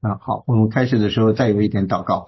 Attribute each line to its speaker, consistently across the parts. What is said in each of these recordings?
Speaker 1: 好，我们开始的时候再有一点祷告。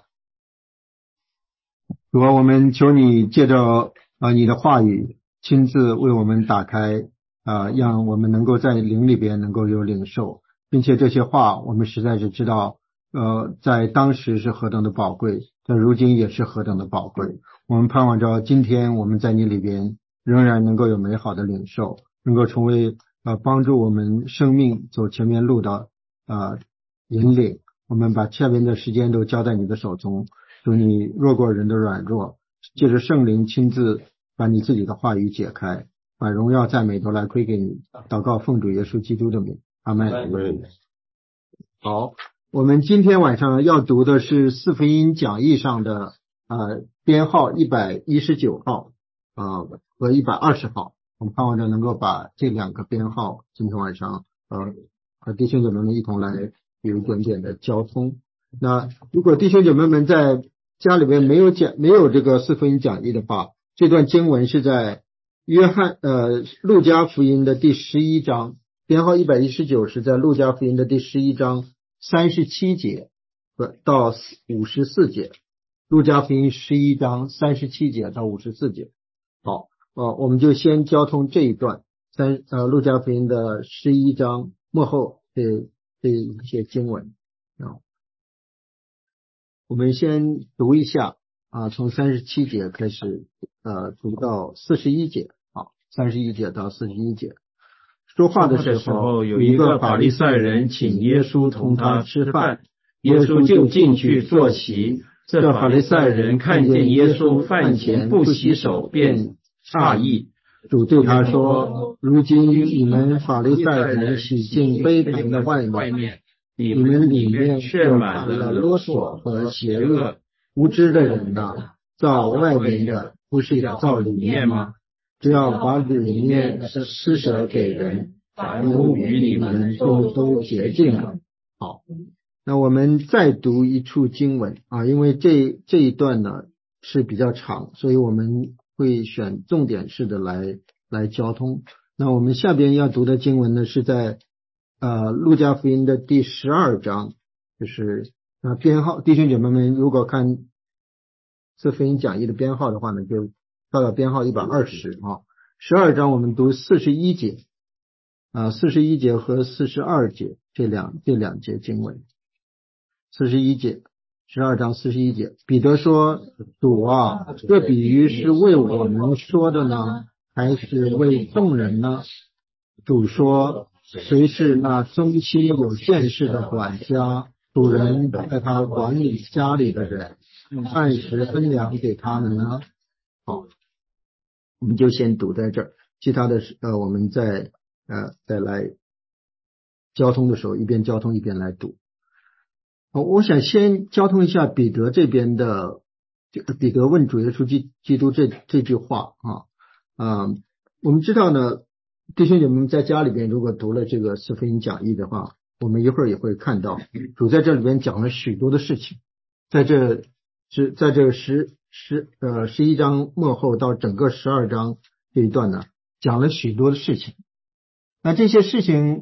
Speaker 1: 主啊，我们求你借着你的话语亲自为我们打开让我们能够在灵里边能够有领受，并且这些话我们实在是知道在当时是何等的宝贵，在如今也是何等的宝贵。我们盼望着今天我们在你里边仍然能够有美好的领受，能够成为帮助我们生命走前面路的引领。我们把下边的时间都交在你的手中，求你弱过人的软弱，借着圣灵亲自把你自己的话语解开，把荣耀赞美都来归给你。祷告奉主耶稣基督的名，阿们。好，我们今天晚上要读的是四福音讲义上的编号119号和120号。我们盼望着能够把这两个编号今天晚上和弟兄姐妹们一同来有一点点的交通。那如果弟兄姐妹们在家里边没有这个四福音讲义的话，这段经文是在路加福音的第11章，编号119是在路加福音的第11章37节到54节，路加福音11章37节到54节。好，我们就先交通这一段路加福音的11章末后这一些经文。我们先读一下从37节开始读到41节。好，31节到41节。说话的时候，有一个法利赛人请耶稣同他吃饭，耶稣就进去坐席。这法利赛人看见耶稣饭前不洗手，便诧异。主对他说：如今你们法利赛人洗净杯盘的外面，你们里面却满了勒索和邪恶。无知的人哪，造外面的不是要造里面吗？只要把里面施舍给人，凡物与你们都洁净了。好，那我们再读一处经文因为这一段呢是比较长，所以我们会选重点式的来交通。那我们下边要读的经文呢是在路加福音的第12章，就是编号，弟兄姐妹们如果看四福音讲义的编号的话呢，就到编号12012章我们读41节41节和42节这两节经文。41节12章41节，彼得说：主啊，这比喻是为我们说的呢，还是为众人呢？主说：谁是那忠心有见识的管家，主人派他管理家里的人，按时分粮给他们呢？好，我们就先读在这儿，其他的我们再来交通的时候一边交通一边来读。我想先交通一下彼得这边的彼得问主耶稣基督这句话我们知道呢，弟兄姐妹们在家里边如果读了这个四福音讲义的话，我们一会儿也会看到主在这里边讲了许多的事情，在这11章末后到整个12章这一段呢，讲了许多的事情。那这些事情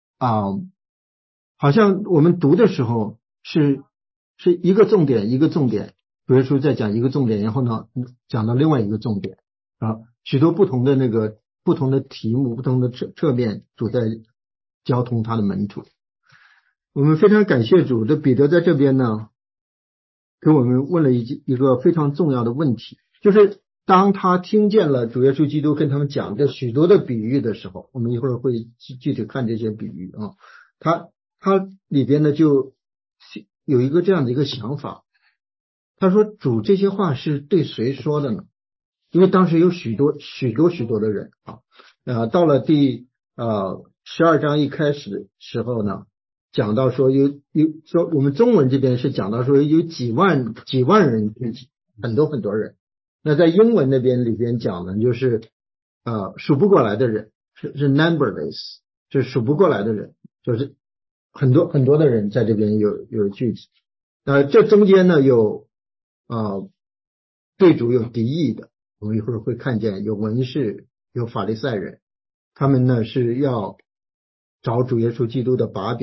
Speaker 1: 好像我们读的时候是一个重点一个重点，主耶稣在讲一个重点，然后呢讲到另外一个重点许多不同的题目，不同的侧面，主在交通他的门徒。我们非常感谢主的彼得在这边呢给我们问了一个非常重要的问题，就是当他听见了主耶稣基督跟他们讲的许多的比喻的时候，我们一会儿会具体看这些比喻他里边呢就有一个这样的一个想法，他说主这些话是对谁说的呢？因为当时有许多的人到了第12章一开始的时候呢，讲到说说我们中文这边是讲到说有几万人，很多人。那在英文那边里边讲的就是数不过来的人，是 numberless， 就是数不过来的人，就是很多的人在这边有聚集。这中间呢有对主有敌意的，我们一会儿会看见有文士有法利赛人，他们呢是要找主耶稣基督的把柄，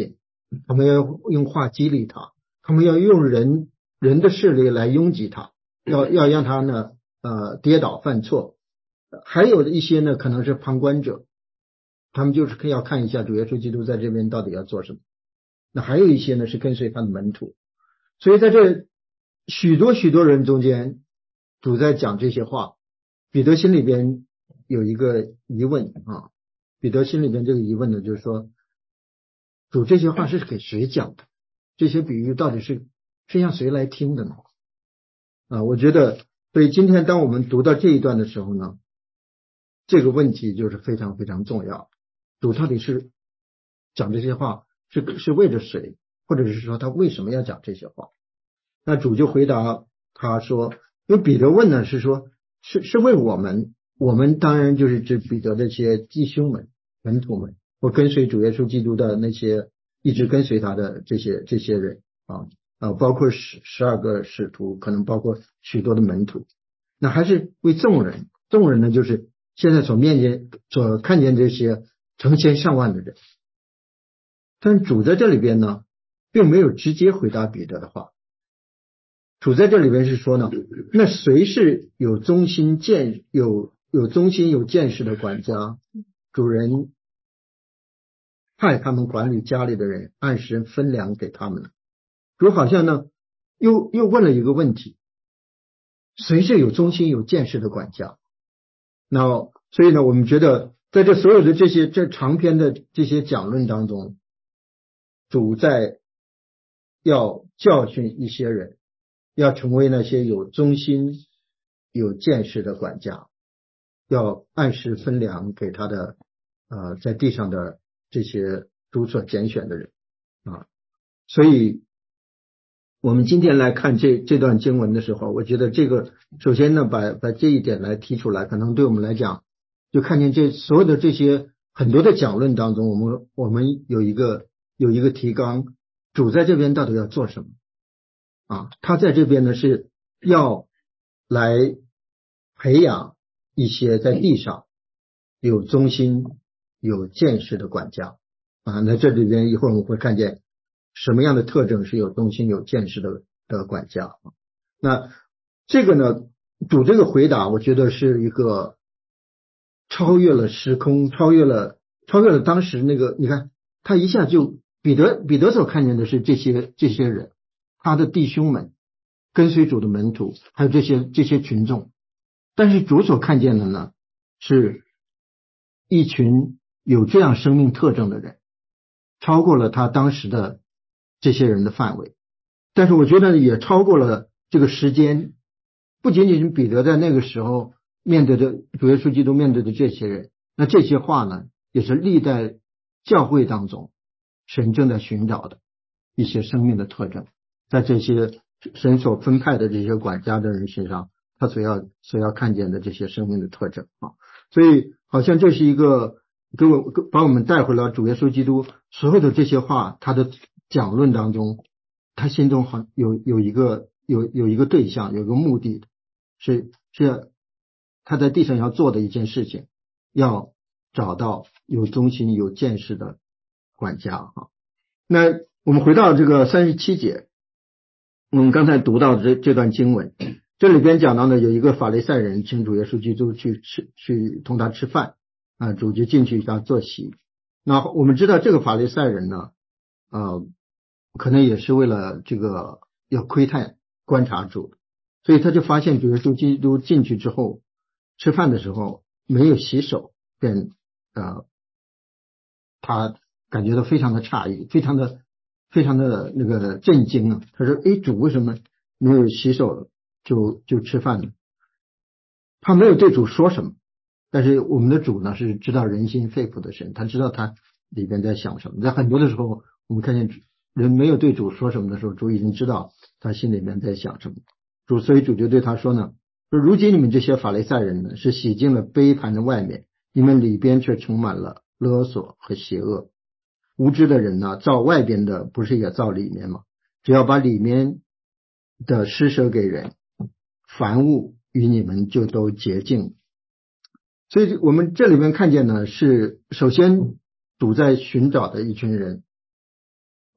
Speaker 1: 他们要用话激励他，他们要用人的势力来拥挤他，要让他呢跌倒犯错。还有一些呢可能是旁观者，他们就是要看一下主耶稣基督在这边到底要做什么。那还有一些呢是跟随他的门徒。所以在这许多人中间，主在讲这些话，彼得心里边有一个疑问啊。彼得心里边这个疑问呢，就是说主这些话是给谁讲的？这些比喻到底是让谁来听的呢？我觉得所以今天当我们读到这一段的时候呢，这个问题就是非常非常重要。主到底是讲这些话是为着谁，或者是说他为什么要讲这些话？那主就回答他说，因为彼得问呢是说是为我们当然就是指彼得这些弟兄们门徒们，或跟随主耶稣基督的那些一直跟随他的这些人包括12个使徒，可能包括许多的门徒。那还是为众人呢，就是现在所看见这些成千上万的人。但主在这里边呢并没有直接回答彼得的话。主在这里边是说呢，那谁是有忠心有见识的管家，主人派他们管理家里的人，按时分粮给他们。主好像呢又问了一个问题，谁是有忠心有见识的管家？那所以呢，我们觉得在这所有的这长篇的这些讲论当中，主在要教训一些人，要成为那些有忠心有见识的管家，要按时分粮给他的在地上的这些主所拣选的人所以我们今天来看这段经文的时候，我觉得这个首先呢把这一点来提出来，可能对我们来讲就看见这所有的这些很多的讲论当中，我们有一个提纲，主在这边到底要做什么他在这边呢是要来培养一些在地上有忠心有见识的管家那这里边一会儿我们会看见什么样的特征是有忠心有见识的管家那这个呢主这个回答我觉得是一个超越了时空，超越了当时那个，你看他一下就彼得所看见的是这些人，他的弟兄们跟随主的门徒，还有这些群众，但是主所看见的呢是一群有这样生命特征的人，超过了他当时的这些人的范围。但是我觉得也超过了这个时间，不仅仅是彼得在那个时候面对的主耶稣基督面对的这些人，那这些话呢也是历代教会当中神正在寻找的一些生命的特征，在这些神所分派的这些管家的人身上，他所要看见的这些生命的特征所以好像这是一个把我们带回了主耶稣基督所有的这些话，他的讲论当中，他心中好有一个对象，有一个目的，是他在地上要做的一件事情，要找到有忠心有见识的管家那我们回到这个37节，我们刚才读到的这段经文，这里边讲到呢，有一个法利赛人请主耶稣基督去同他吃饭主就进去与他坐席。那我们知道这个法利赛人呢可能也是为了这个要窥探观察主，所以他就发现主耶稣基督进去之后吃饭的时候没有洗手，便他感觉到非常的诧异，非常的那个震惊他说主为什么没有洗手就吃饭呢？他没有对主说什么，但是我们的主呢是知道人心肺腑的神，他知道他里边在想什么。在很多的时候我们看见人没有对主说什么的时候，主已经知道他心里面在想什么。所以主就对他说呢，说如今你们这些法利赛人呢，是洗净了杯盘的外面，你们里边却充满了勒索和邪恶。无知的人呢，造外边的不是也造里面吗？只要把里面的施舍给人，凡物与你们就都洁净。所以我们这里面看见呢，是首先主在寻找的一群人，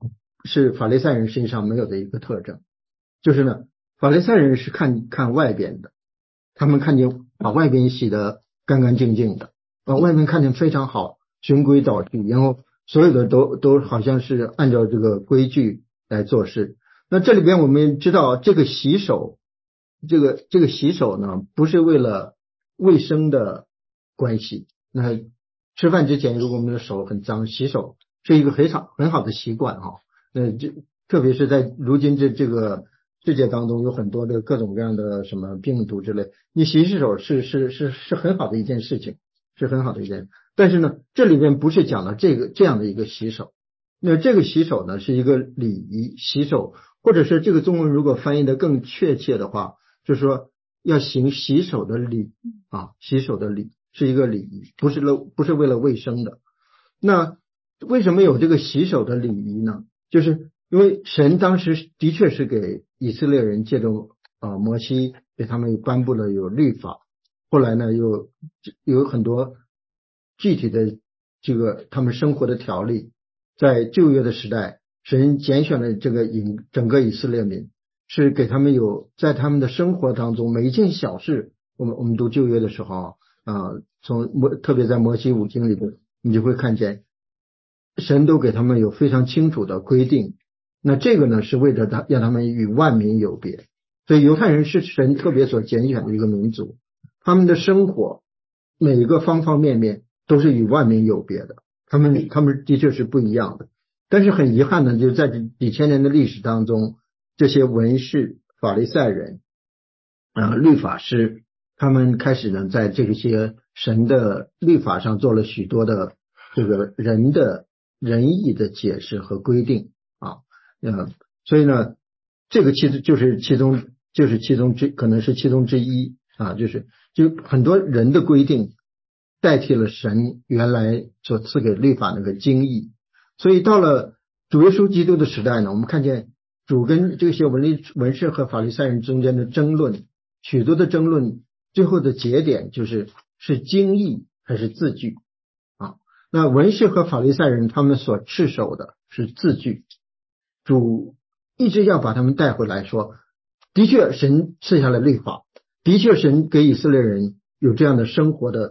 Speaker 1: 是法利赛人身上没有的一个特征，就是呢，法利赛人是看外边的，他们看见把外边洗得干干净净的，把外面看见非常好，循规蹈矩，然后所有的都好像是按照这个规矩来做事。那这里边我们知道，这个洗手，这个洗手呢，不是为了卫生的关系。那吃饭之前，如果我们的手很脏，洗手是一个很好的习惯哈。特别是在如今这个世界当中，有很多的各种各样的什么病毒之类，你洗手是很好的一件事情，是很好的一件。但是呢，这里边不是讲了这样的一个洗手。那这个洗手呢，是一个礼仪，洗手。或者是这个中文如果翻译的更确切的话，就是说要行洗手的礼啊，洗手的礼是一个礼仪，不是为了卫生的。那为什么有这个洗手的礼仪呢？就是因为神当时的确是给以色列人借着摩西给他们颁布了有律法，后来呢又有很多具体的这个他们生活的条例，在旧约的时代。神拣选了整个以色列民，是给他们有在他们的生活当中每一件小事，我们读旧约的时候特别在摩西五经里边，你就会看见神都给他们有非常清楚的规定。那这个呢是为了让他们与万民有别，所以犹太人是神特别所拣选的一个民族，他们的生活每一个方方面面都是与万民有别的，他们的确是不一样的。但是很遗憾呢，就在这几千年的历史当中，这些文士、法利赛人、律法师，他们开始呢，在这些神的律法上做了许多的这个仁义的解释和规定啊，所以呢，这个其实就是其中可能是其中之一啊，就很多人的规定代替了神原来所赐给律法那个精义。所以到了主耶稣基督的时代呢，我们看见主跟这些文士和法利赛人中间的争论，许多的争论，最后的节点是经义还是字句啊？那文士和法利赛人他们所持守的是字句，主一直要把他们带回来说，的确神赐下了律法，的确神给以色列人有这样的生活的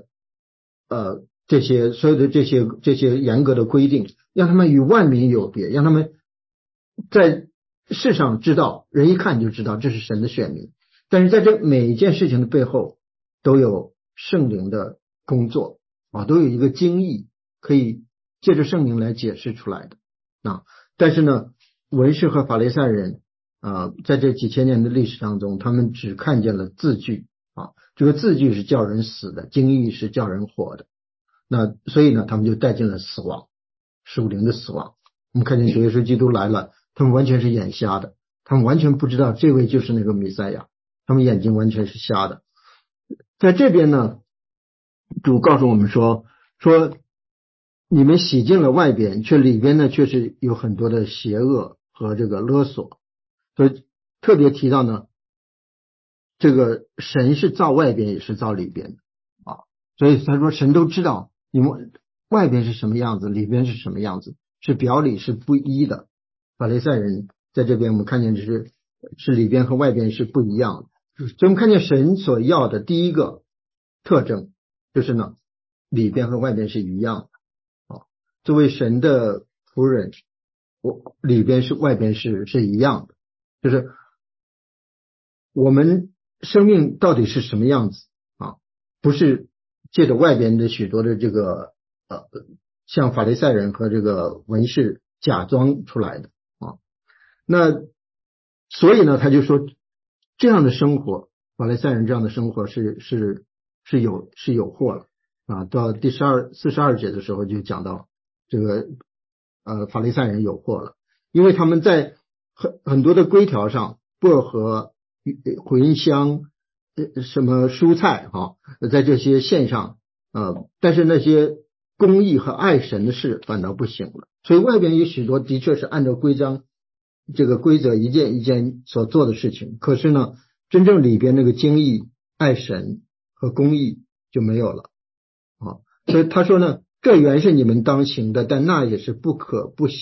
Speaker 1: 所有的这些严格的规定，让他们与万民有别，让他们在世上知道，人一看就知道这是神的选民。但是在这每一件事情的背后，都有圣灵的工作啊，都有一个经义可以借着圣灵来解释出来的啊。但是呢，文士和法利赛人在这几千年的历史当中，他们只看见了字句啊，这个字句是叫人死的，经义是叫人活的。那所以呢，他们就带进了死亡，属灵的死亡。我们看见主耶稣基督来了，他们完全是眼瞎的，他们完全不知道这位就是那个弥赛亚，他们眼睛完全是瞎的。在这边呢，主告诉我们说你们洗净了外边，却里边呢却是有很多的邪恶和这个勒索。所以特别提到呢，这个神是造外边也是造里边的啊，所以他说神都知道你们外边是什么样子，里边是什么样子，是表里是不一的。法利赛人在这边我们看见是里边和外边是不一样的。所以我们看见神所要的第一个特征就是呢，里边和外边是一样的啊。作为神的仆人，里边外边是一样的，就是我们生命到底是什么样子啊？不是借着外边的许多的这个像法利赛人和这个文士假装出来的啊。那所以呢，他就说这样的生活，法利赛人这样的生活是有祸了啊。到第42节的时候就讲到这个法利赛人有祸了，因为他们在很多的规条上，薄荷、茴香、什么蔬菜在这些线上但是那些公义和爱神的事反倒不行了。所以外边有许多的确是按照这个规则一件一件所做的事情，可是呢，真正里边那个经义、爱神和公义就没有了啊。所以他说呢，这原是你们当行的，但那也是不可不行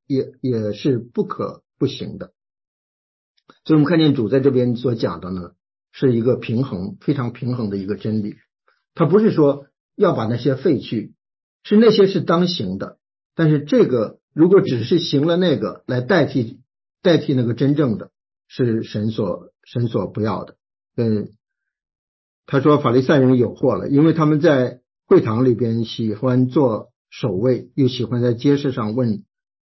Speaker 1: 也是不可不行的。所以我们看见主在这边所讲的呢，是一个平衡，非常平衡的一个真理。他不是说要把那些废去，是那些是当行的，但是这个如果只是行了那个来代替那个真正的，是神所不要的。他说法利赛人有祸了，因为他们在会堂里边喜欢做守卫，又喜欢在街市上问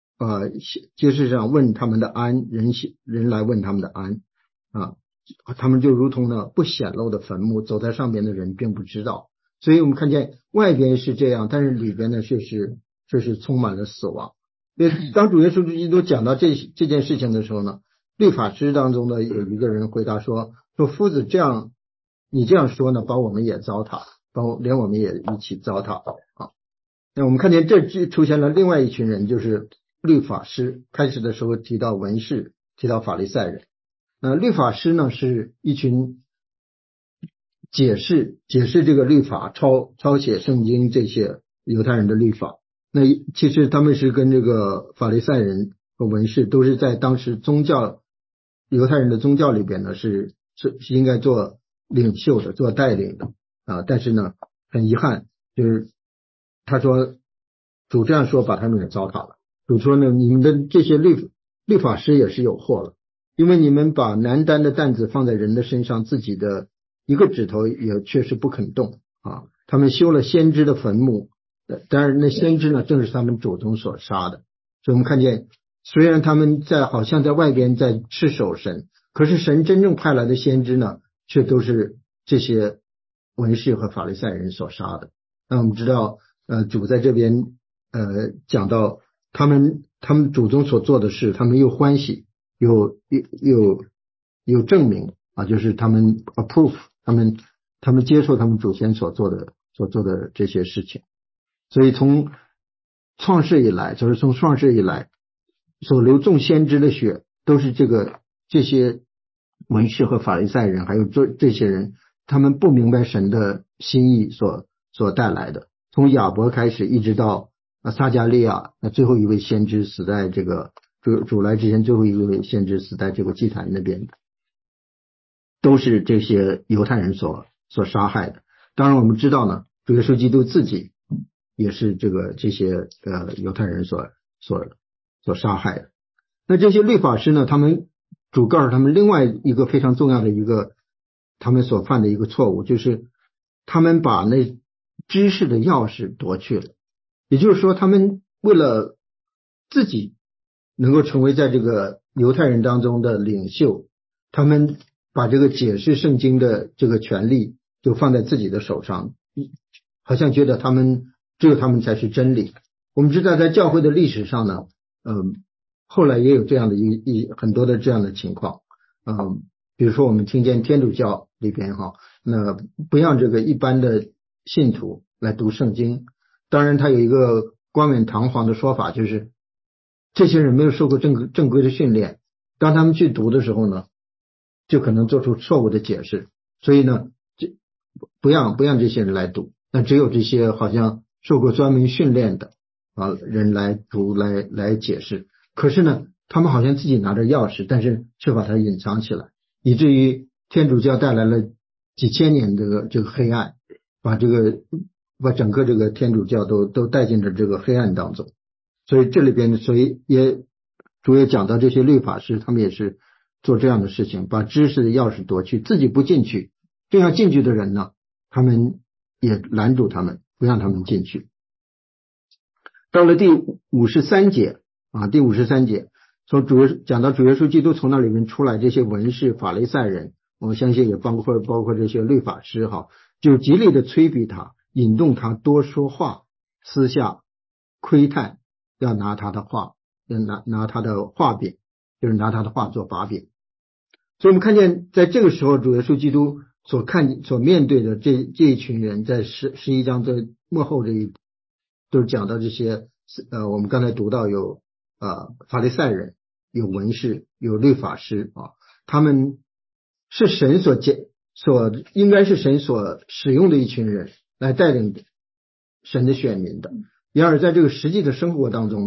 Speaker 1: 他们的安，人来问他们的安啊，他们就如同呢不显露的坟墓，走在上边的人并不知道。所以我们看见外边是这样，但是里边呢却是充满了死亡。当主耶稣基督讲到这件事情的时候呢，律法师当中呢有一个人回答说夫子，你这样说呢，把我们也糟蹋，连我们也一起糟蹋啊。那我们看见这出现了另外一群人，就是律法师。开始的时候提到文士，提到法利赛人。律法师呢是一群解释这个律法，抄写圣经这些犹太人的律法。那其实他们是跟这个法利赛人和文士都是在当时犹太人的宗教里边呢是应该做领袖的，做带领的但是呢很遗憾，就是他说主这样说把他们给糟蹋了。主说呢，你们的这些律法师也是有祸了，因为你们把难担的担子放在人的身上，自己的一个指头也确实不肯动啊。他们修了先知的坟墓，当然那先知呢正是他们祖宗所杀的。所以我们看见虽然他们好像在外边在持守神，可是神真正派来的先知呢却都是这些文士和法利赛人所杀的。那我们知道主在这边讲到他们祖宗所做的事，他们又欢喜又证明就是他们 approve， 他们接受他们祖先所做的这些事情。所以从创世以来所流众先知的血，都是这些文士和法利赛人还有这些人，他们不明白神的心意所带来的。从亚伯开始一直到撒迦利亚，那最后一位先知死在这个主来之前，最后一位先知死在这个祭坛那边的，都是这些犹太人所杀害的。当然我们知道呢，主耶稣基督自己也是这些犹太人所杀害的。那这些律法师呢，主告诉他们另外一个非常重要的一个他们所犯的一个错误，就是他们把那知识的钥匙夺去了。也就是说，他们为了自己能够成为在这个犹太人当中的领袖，他们把这个解释圣经的这个权利就放在自己的手上，好像觉得只有他们才是真理。我们知道在教会的历史上呢后来也有这样的很多的这样的情况比如说我们听见天主教里边那不让这个一般的信徒来读圣经。当然他有一个冠冕堂皇的说法，就是这些人没有受过正规的训练，当他们去读的时候呢，就可能做出错误的解释，所以呢不让这些人来读，那只有这些好像受过专门训练的人来读来解释。可是呢他们好像自己拿着钥匙，但是却把它隐藏起来，以至于天主教带来了几千年这个黑暗，把整个这个天主教都带进了这个黑暗当中。所以这里边主也讲到这些律法师，他们也是做这样的事情，把知识的钥匙夺去，自己不进去，这样进去的人呢，他们也拦住他们，不让他们进去。到了第53节第53节讲到主耶稣基督从那里面出来，这些文士法利赛人，我相信也包括这些律法师就极力的催逼他，引动他多说话，私下窥探，要拿他的话，要拿他的话柄，就是拿他的话做把柄。所以我们看见在这个时候主耶稣基督所面对的这一群人，在11章的末后都是讲到这些我们刚才读到有法利赛人，有文士，有律法师他们是应该是神所使用的一群人来带领神的选民的。然而在这个实际的生活当中呢，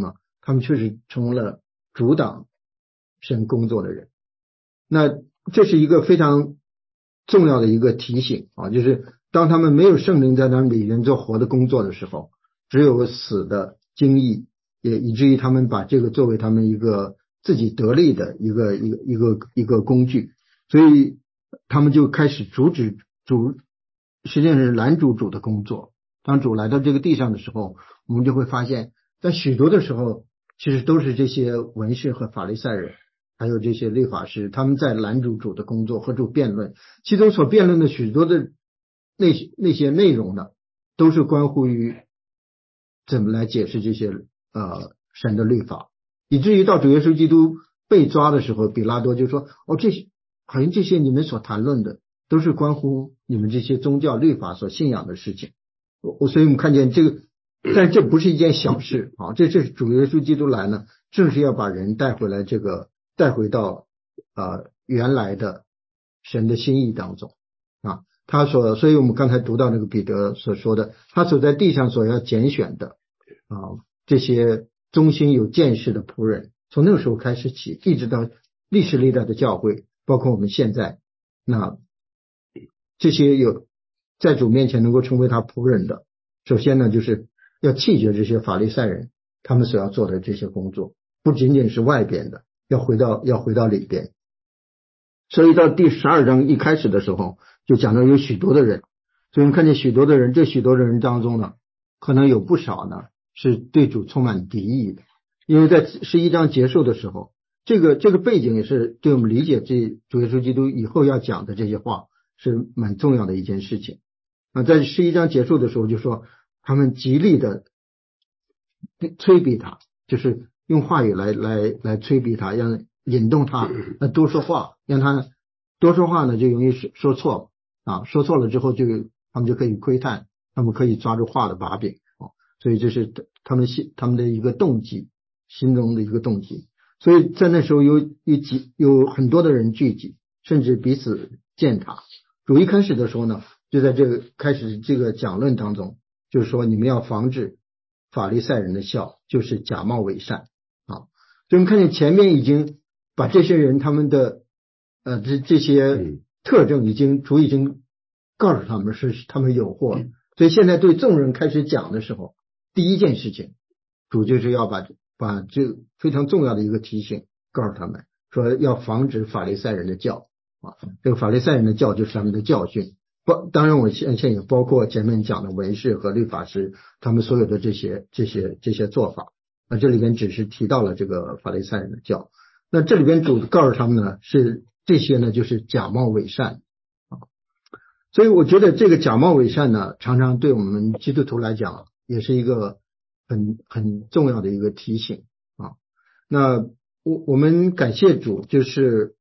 Speaker 1: 他们确实成为了阻挡神工作的人。那这是一个非常重要的一个提醒啊，就是当他们没有圣灵在他们里面做活的工作的时候，只有死的经历，也以至于他们把这个作为他们一个自己得力的一个工具，所以他们就开始阻止主，实际上是拦阻主的工作。当主来到这个地上的时候，我们就会发现在许多的时候其实都是这些文士和法利赛人还有这些律法师，他们在拦阻主的工作和主辩论，其中所辩论的许多的那些内容呢，都是关乎于怎么来解释这些神的律法，以至于到主耶稣基督被抓的时候，比拉多就说这些好像这些你们所谈论的都是关乎你们这些宗教律法所信仰的事情。所以我们看见这个，但这不是一件小事啊！这是主耶稣基督来呢，正是要把人带回到原来的神的心意当中啊。所以我们刚才读到那个彼得所说的，他所在地上所要拣选的这些忠心有见识的仆人，从那个时候开始起，一直到历史历代的教会，包括我们现在，那这些有在主面前能够成为他仆人的，首先呢，就是要弃绝这些法利赛人他们所要做的这些工作，不仅仅是外边的，要回到里边。所以到第12章一开始的时候，就讲到有许多的人，所以我们看见许多的人，这许多的人当中呢，可能有不少呢是对主充满敌意的，因为在11章结束的时候，这个背景也是对我们理解这主耶稣基督以后要讲的这些话是蛮重要的一件事情。在11章结束的时候就说他们极力的催逼他，就是用话语来催逼他，让引动他多说话，让他多说话呢就容易说错说错了之后他们就可以窥探，他们可以抓住话的把柄所以这是他们的一个动机，心中的一个动机。所以在那时候有很多的人聚集，甚至彼此践踏。主一开始的时候呢，就在这个开始这个讲论当中，就是说你们要防止法利赛人的笑，就是假冒伪善所以我们看见前面已经把这些人他们的这些特征主已经告诉他们是他们有祸所以现在对众人开始讲的时候，第一件事情主就是要把这非常重要的一个提醒告诉他们，说要防止法利赛人的教这个法利赛人的教就是他们的教训，当然我现在也包括前面讲的文士和律法师他们所有的这些做法这里边只是提到了这个法利赛人的教。那这里边主告诉他们呢，是这些呢就是假冒伪善所以我觉得这个假冒伪善呢，常常对我们基督徒来讲也是一个很重要的一个提醒那我们感谢主，就是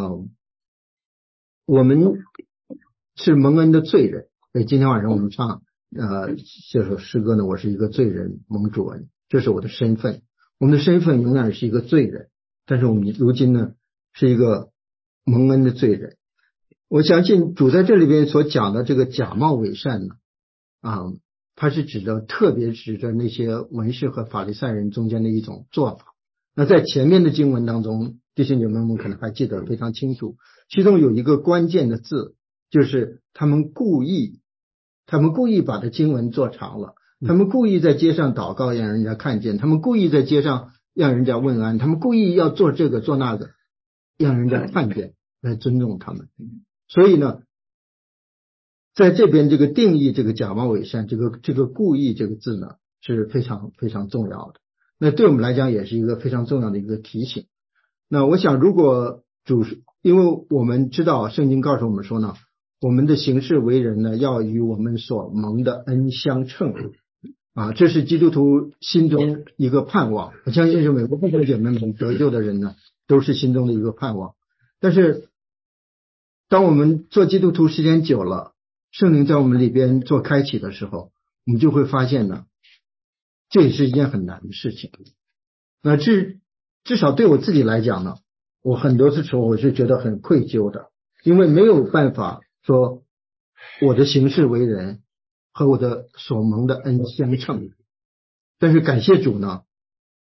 Speaker 1: 我们是蒙恩的罪人，所以今天晚上我们唱这首诗歌呢，我是一个罪人蒙主恩，这是我的身份。我们的身份永远是一个罪人，但是我们如今呢是一个蒙恩的罪人。我相信主在这里边所讲的这个假冒伪善呢它是特别指着那些文士和法利赛人中间的一种做法。那在前面的经文当中，弟兄姐妹们可能还记得非常清楚，其中有一个关键的字，就是他们故意把这经文做长了，他们故意在街上祷告让人家看见，他们故意在街上让人家问安，他们故意要做这个做那个让人家看见，来尊重他们。所以呢在这边这个定义这个假冒伪善这个故意这个字呢是非常非常重要的，那对我们来讲也是一个非常重要的一个提醒。那我想如果因为我们知道圣经告诉我们说呢，我们的行事为人呢要与我们所蒙的恩相称这是基督徒心中一个盼望。我相信是每个弟兄姐妹们得救的人呢都是心中的一个盼望。但是当我们做基督徒时间久了，圣灵在我们里边做开启的时候，我们就会发现呢，这也是一件很难的事情。那至少对我自己来讲呢，我很多时候我是觉得很愧疚的，因为没有办法说我的行事为人和我的所蒙的恩相称。但是感谢主呢，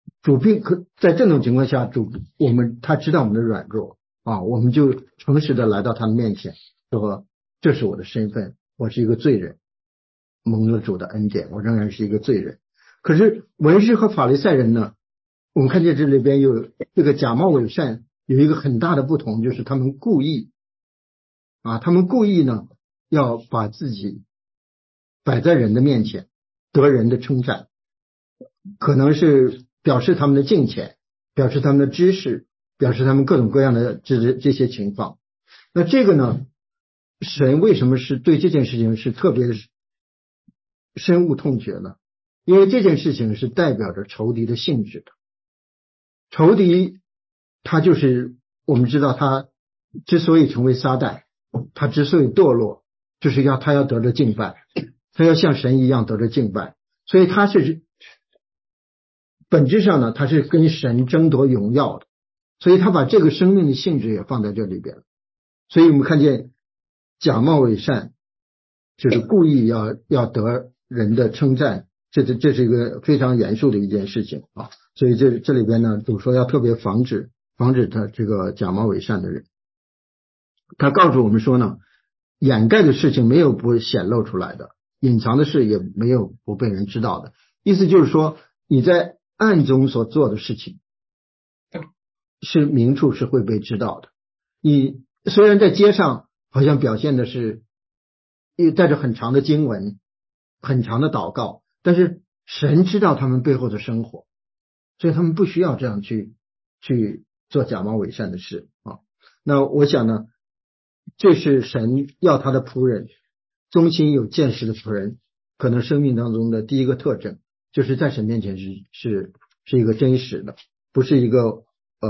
Speaker 1: 主并可在这种情况下，他知道我们的软弱啊，我们就诚实的来到他的面前，说这是我的身份，我是一个罪人，蒙了主的恩典，我仍然是一个罪人。可是文士和法利赛人呢，我们看见这里边有这个假冒伪善有一个很大的不同，就是他们故意呢要把自己摆在人的面前，得人的称赞，可能是表示他们的敬虔，表示他们的知识，表示他们各种各样的这些情况。那这个呢，神为什么是对这件事情是特别深恶痛绝呢？因为这件事情是代表着仇敌的性质的。仇敌他就是我们知道他之所以成为撒旦，他之所以堕落，就是他要得着敬拜，他要像神一样得着敬拜，所以他是本质上呢，他是跟神争夺荣耀的，所以他把这个生命的性质也放在这里边。所以我们看见假冒伪善就是故意要得人的称赞，这是一个非常严肃的一件事情啊。所以这里边呢，主说要特别防止他这个假冒伪善的人。他告诉我们说呢，掩盖的事情没有不显露出来的，隐藏的事也没有不被人知道的。意思就是说，你在暗中所做的事情是明处是会被知道的。你虽然在街上好像表现的是带着很长的经文，很长的祷告，但是神知道他们背后的生活，所以他们不需要这样去做假冒伪善的事啊。那我想呢，这是神要他的仆人，忠心有见识的仆人，可能生命当中的第一个特征，就是在神面前是一个真实的，不是一个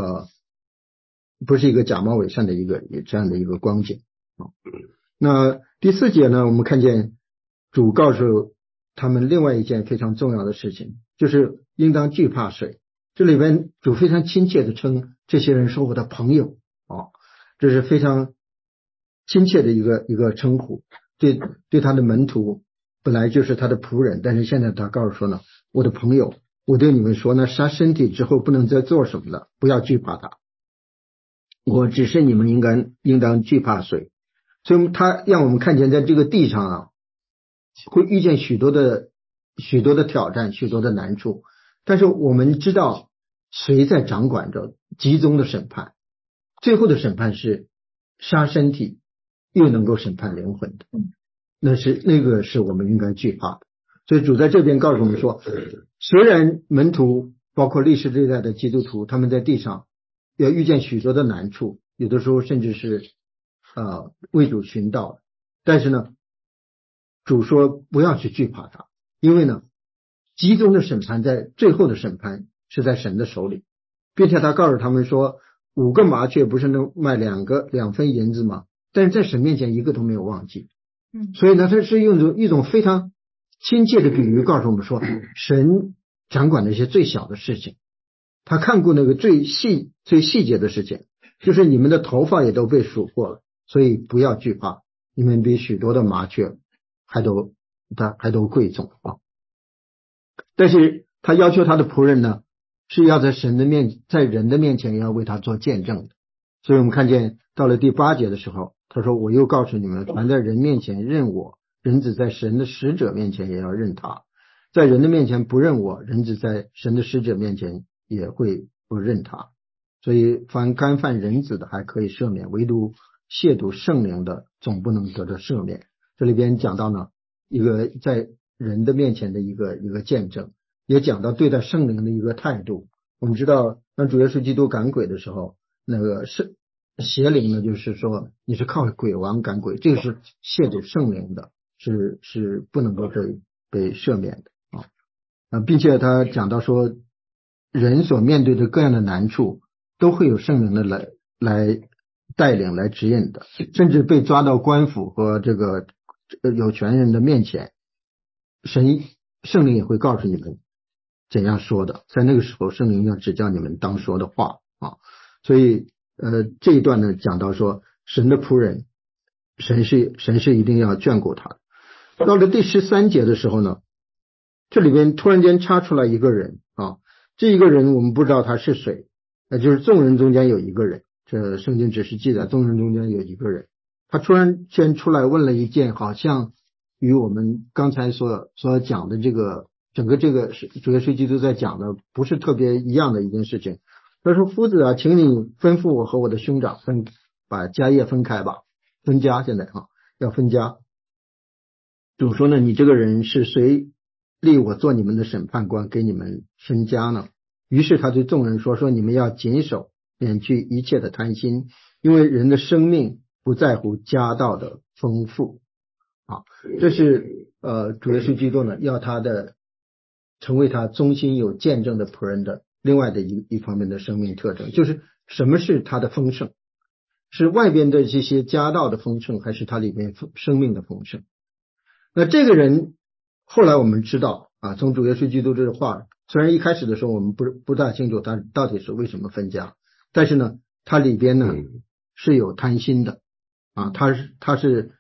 Speaker 1: 假冒伪善的这样的一个光景啊。那第4节呢，我们看见主告诉他们另外一件非常重要的事情，就是应当惧怕谁。这里边主非常亲切的称这些人说我的朋友啊，这是非常亲切的一个称呼。对他的门徒本来就是他的仆人，但是现在他告诉说呢，我的朋友，我对你们说呢，杀身体之后不能再做什么了，不要惧怕他。我只是你们应当惧怕谁。所以他让我们看见在这个地上啊，会遇见许多的挑战，许多的难处，但是我们知道谁在掌管着集中的审判，最后的审判是杀身体又能够审判灵魂的，那个是我们应该惧怕的。所以主在这边告诉我们说，虽然门徒包括历史这代的基督徒，他们在地上要遇见许多的难处，有的时候甚至是为主寻道，但是呢，主说不要去惧怕他，因为呢，集中的审判最后的审判是在神的手里，并且他告诉他们说，5个麻雀不是能卖2分银子吗？但是在神面前一个都没有忘记。所以呢，他是用一种非常亲切的比喻告诉我们说，神掌管那些最小的事情，他看过那个最细节的事情，就是你们的头发也都被数过了，所以不要惧怕，你们比许多的麻雀还都贵重啊。但是他要求他的仆人呢，是要在人的面前也要为他做见证的。所以我们看见到了第8节的时候，他说我又告诉你们，凡在人面前认我，人子在神的使者面前也要认他，在人的面前不认我，人子在神的使者面前也会不认他。所以凡干犯人子的还可以赦免，唯独亵渎圣灵的总不能得着赦免。这里边讲到呢，一个在人的面前的一个见证，也讲到对待圣灵的一个态度。我们知道当主耶稣基督赶鬼的时候，那个邪灵呢，就是说你是靠鬼王赶鬼，这个是亵渎圣灵的，是不能够被赦免的啊。并且他讲到说，人所面对的各样的难处都会有圣灵的来带领来指引的，甚至被抓到官府和这个有权人的面前，圣灵也会告诉你们怎样说的，在那个时候圣灵要指教你们当说的话啊。所以这一段呢讲到说，神的仆人，神是一定要眷顾他的。到了第13节的时候呢，这里边突然间插出来一个人啊， 这一个人我们不知道他是谁，那就是众人中间有一个人，这圣经只是记载众人中间有一个人，他突然间出来问了一件好像与我们刚才所讲的这个整个这个主耶稣基督在讲的不是特别一样的一件事情。他说夫子啊，请你吩咐我和我的兄长把家业分开吧，分家，现在要分家。主说呢，你这个人是谁立我做你们的审判官，给你们分家呢？于是他对众人说你们要谨守，免去一切的贪心，因为人的生命不在乎家道的丰富。这是主耶稣基督呢要他的成为他忠心有见证的仆人的另外的一方面的生命特征，就是什么是他的丰盛，是外边的这些家道的丰盛，还是他里面生命的丰盛。那这个人后来我们知道从主耶稣基督这个话，虽然一开始的时候我们不大清楚他到底是为什么分家，但是呢他里边呢是有贪心的他是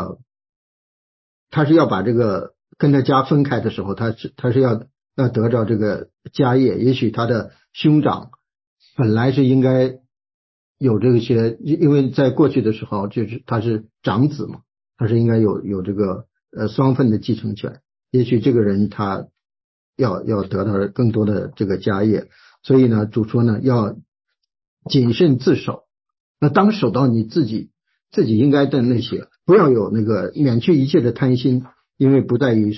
Speaker 1: 要把这个跟他家分开的时候，他是要得着这个家业，也许他的兄长本来是应该有这些，因为在过去的时候就是他是长子嘛，他是应该有这个双份的继承权，也许这个人他要得到更多的这个家业，所以呢主说呢要谨慎自守。那当守到你自己应该的那些，不要有那个免去一切的贪心，因为不在于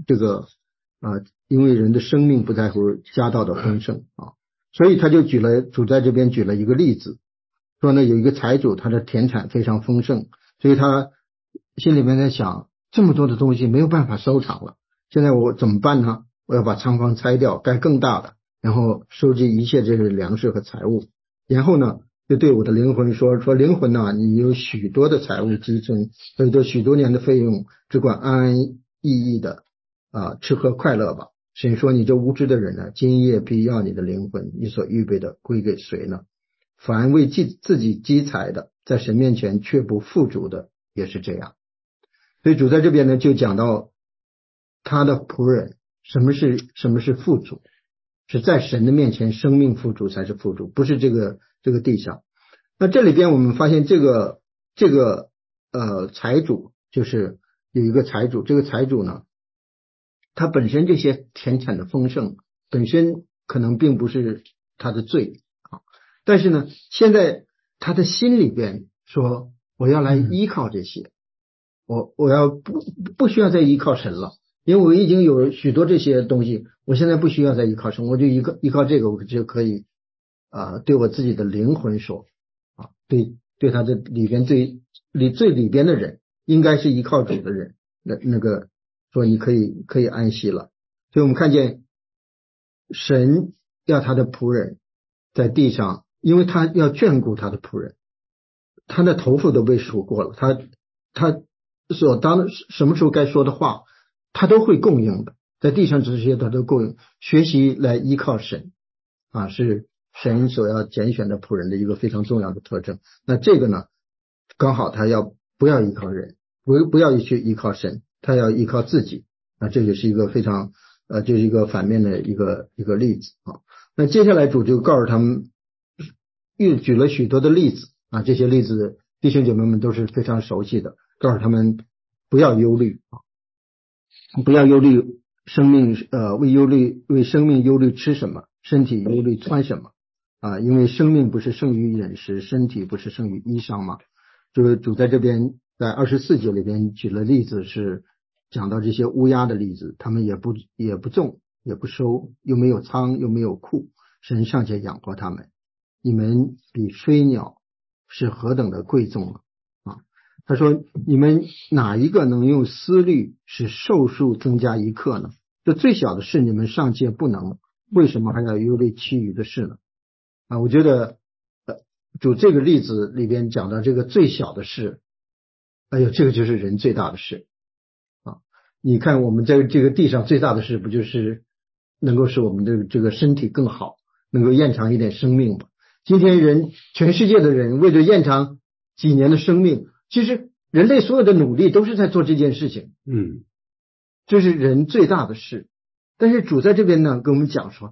Speaker 1: 因为人的生命不在乎家道的丰盛所以他就主在这边举了一个例子，说呢有一个财主，他的田产非常丰盛，所以他心里面在想，这么多的东西没有办法收藏了，现在我怎么办呢？我要把仓房拆掉，盖更大的，然后收集一切这些粮食和财物，然后呢就对我的灵魂说灵魂你有许多的财物积存，所以这许多年的费用，只管安安逸逸的吃喝快乐吧。神说你这无知的人呢，今夜必要你的灵魂，你所预备的归给谁呢？凡为自己积财的，在神面前却不富足的，也是这样。所以主在这边呢就讲到他的仆人，什么是富足，是在神的面前生命富足才是富足，不是这个地上。那这里边我们发现这个财主，就是有一个财主，这个财主呢他本身这些田产的丰盛本身可能并不是他的罪但是呢现在他的心里边说我要来依靠这些，我要不需要再依靠神了，因为我已经有许多这些东西，我现在不需要再依靠神，我就依靠这个，我就可以对我自己的灵魂说对他的里边最里边的人，应该是依靠主的人，那个说你可以安息了。所以我们看见神要他的仆人在地上，因为他要眷顾他的仆人，他的头发都被数过了，他所当什么时候该说的话他都会供应的，在地上这些他都供应。学习来依靠神是神所要拣选的仆人的一个非常重要的特征。那这个呢刚好他不要依靠人，不要去依靠神，他要依靠自己。那这也是一个非常就是一个反面的一个例子那接下来主就告诉他们，又举了许多的例子这些例子弟兄姐妹们都是非常熟悉的，告诉他们不要忧虑不要忧虑生命为生命忧虑吃什么，身体忧虑穿什么因为生命不是胜于饮食，身体不是胜于衣裳嘛。就是主在这边在24节里边举了例子，是讲到这些乌鸦的例子，他们也不种也不收，又没有仓又没有库，神尚且养活他们，你们比飞鸟是何等的贵重他说你们哪一个能用思虑使寿数增加1刻呢？这最小的事你们尚且不能，为什么还要忧虑其余的事呢？我觉得主这个例子里边讲到这个最小的事，这个就是人最大的事你看我们在这个地上最大的事不就是能够使我们的这个身体更好，能够延长一点生命吗？今天全世界的人为了延长几年的生命，其实人类所有的努力都是在做这件事情这是人最大的事。但是主在这边呢跟我们讲说，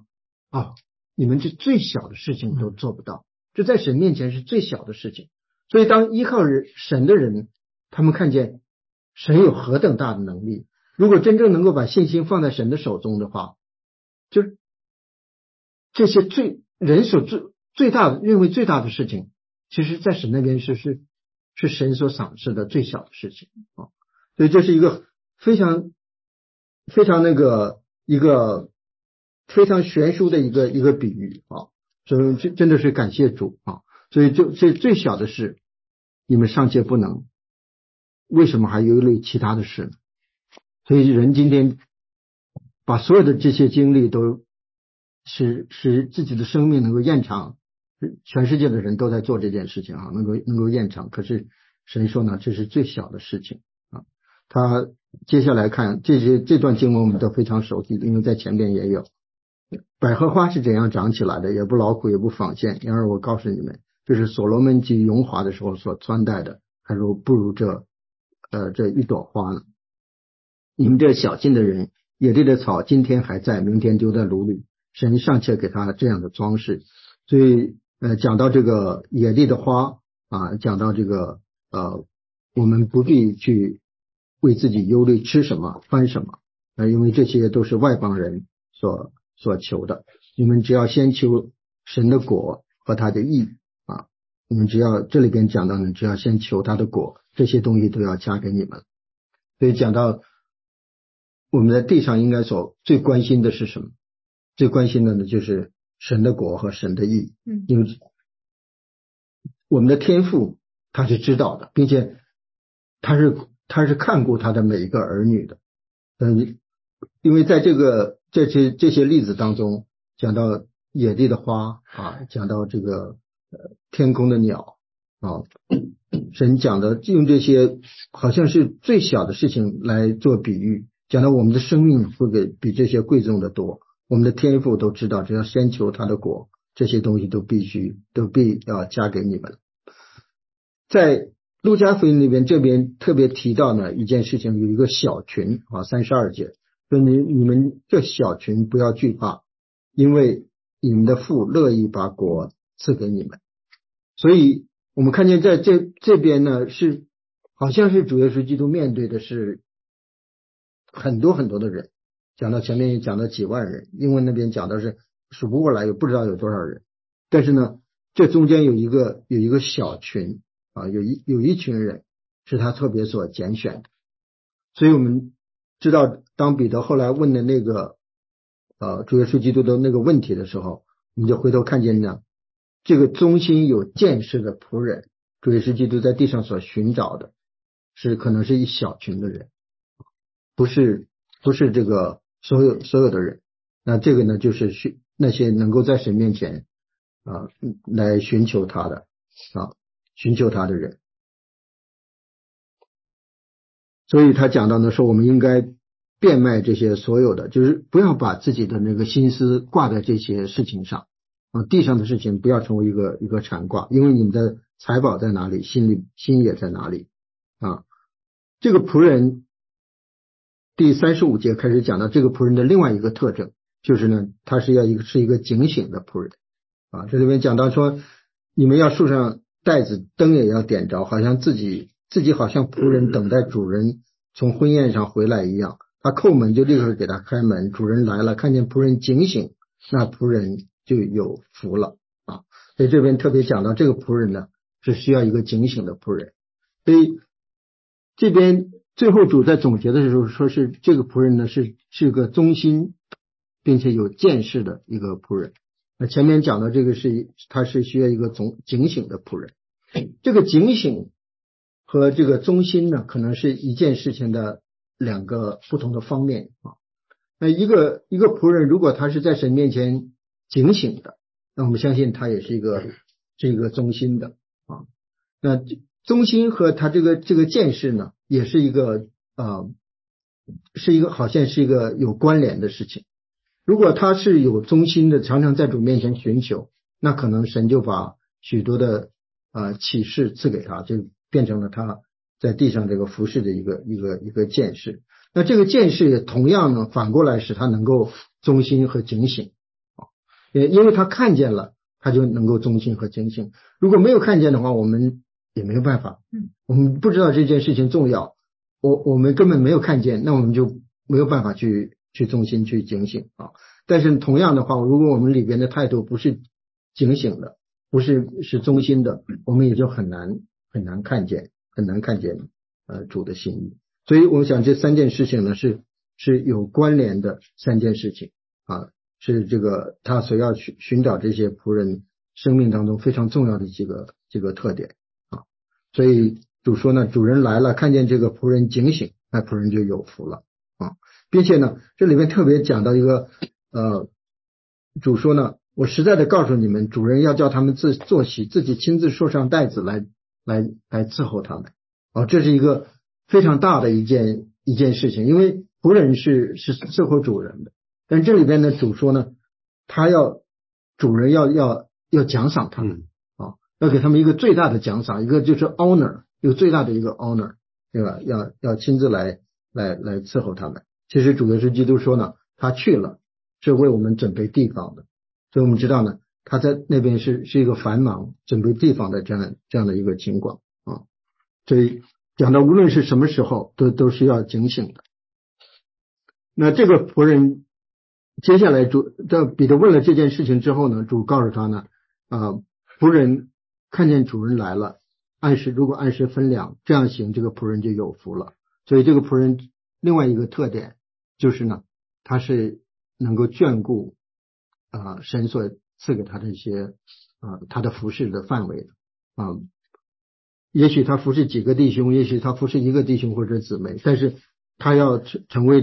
Speaker 1: 啊，你们这最小的事情都做不到，这在神面前是最小的事情。所以当依靠神的人，他们看见神有何等大的能力，如果真正能够把信心放在神的手中的话，就是这些人所最大的认为最大的事情，其实在神那边是神所赏赐的最小的事情啊。所以这是一个非常非常一个非常悬殊的一个比喻啊。所以真的是感谢主啊。所以这最小的事你们尚且不能，为什么还有一类其他的事呢？所以人今天把所有的这些经历都使自己的生命能够延长，全世界的人都在做这件事情啊，能够延长。可是神说呢，这是最小的事情啊。他接下来看这段经文我们都非常熟悉，因为在前边也有。百合花是怎样长起来的，也不劳苦也不纺线，然而我告诉你们，这是所罗门极荣华的时候所穿戴的，他说不如这一朵花呢。你们这小心的人，野地的草今天还在，明天丢在炉里，神尚且给他这样的装饰。所以讲到这个野地的花啊，讲到这个我们不必去为自己忧虑吃什么穿什么，因为这些都是外邦人所求的。你们只要先求神的国和他的义啊，你们只要这里边讲到呢，只要先求他的国，这些东西都要加给你们。所以讲到我们在地上应该最关心的是什么？最关心的呢，就是神的国和神的义。因为我们的天父他是知道的，并且他是看顾他的每一个儿女的。因为在这些例子当中，讲到野地的花啊，讲到这个天空的鸟啊，神讲的用这些好像是最小的事情来做比喻，讲到我们的生命会比这些贵重的多。我们的天父都知道，只要先求他的国，这些东西都必要加给你们。在路加福音里边，这边特别提到呢一件事情，有一个小群啊，32节说你们这小群不要惧怕，因为你们的父乐意把国赐给你们。所以我们看见在这边呢，是好像是主耶稣基督面对的是很多很多的人，讲到前面也讲到几万人，英文那边讲的是数不过来，也不知道有多少人。但是呢，这中间有一个小群啊，有一群人是他特别所拣选的。所以我们知道，当彼得后来问的那个主耶稣基督的那个问题的时候，我们就回头看见呢，这个忠心有见识的仆人，主耶稣基督在地上所寻找的可能是一小群的人，不是这个所有的人。那这个呢，就是那些能够在神面前来寻求他的人。所以他讲到呢，说我们应该变卖这些所有的，就是不要把自己的那个心思挂在这些事情上啊，地上的事情不要成为一个缠挂，因为你们的财宝在哪里，心也在哪里啊。这个仆人第35节开始讲到这个仆人的另外一个特征，就是呢，他是一个警醒的仆人啊。这里面讲到说，你们要束上带子，灯也要点着，好像自己好像仆人等待主人从婚宴上回来一样，他叩门就立刻给他开门，主人来了，看见仆人警醒，那仆人就有福了啊。所以这边特别讲到这个仆人呢，是需要一个警醒的仆人。所以这边最后主在总结的时候说，是这个仆人呢是个忠心并且有见识的一个仆人。那前面讲的这个他是需要一个警醒的仆人。这个警醒和这个忠心呢，可能是一件事情的两个不同的方面啊。那一个仆人，如果他是在神面前警醒的，那我们相信他也是一个忠心的啊。那忠心和他这个见识呢，也是一个好像是一个有关联的事情。如果他是有忠心的，常常在主面前寻求，那可能神就把许多的启示赐给他，就变成了他在地上这个服事的一个见识。那这个见识也同样呢，反过来使他能够忠心和警醒。 因为他看见了，他就能够忠心和警醒。如果没有看见的话，我们也没有办法。我们不知道这件事情重要，我们根本没有看见，那我们就没有办法去忠心去警醒啊。但是同样的话，如果我们里边的态度不是警醒的，不是忠心的，我们也就很难看见主的心意。所以我想这三件事情呢是有关联的三件事情啊，是这个他所要寻找这些仆人生命当中非常重要的几个特点啊。所以主说呢，主人来了，看见这个仆人警醒，那仆人就有福了啊。并且呢，这里面特别讲到一个主说呢，我实在的告诉你们，主人要叫他们坐席，自己亲自束上带子来伺候他们。这是一个非常大的一件事情，因为仆人是伺候主人的，但这里边呢，主说呢，主人要奖赏他们要给他们一个最大的奖赏，一个就是 honor， 一个最大的一个 honor， 对吧？要亲自来伺候他们。其实主耶稣基督说呢，他去了是为我们准备地方的，所以我们知道呢，他在那边是一个繁忙准备地方的这样的一个情况啊。所以讲到无论是什么时候都是要警醒的。那这个仆人接下来彼得问了这件事情之后呢，主告诉他呢仆人看见主人来了，如果按时分粮，这样行，这个仆人就有福了。所以这个仆人另外一个特点就是呢，他是能够眷顾神所赐给他的一些他的服侍的范围也许他服侍几个弟兄，也许他服侍一个弟兄或者姊妹，但是他要成为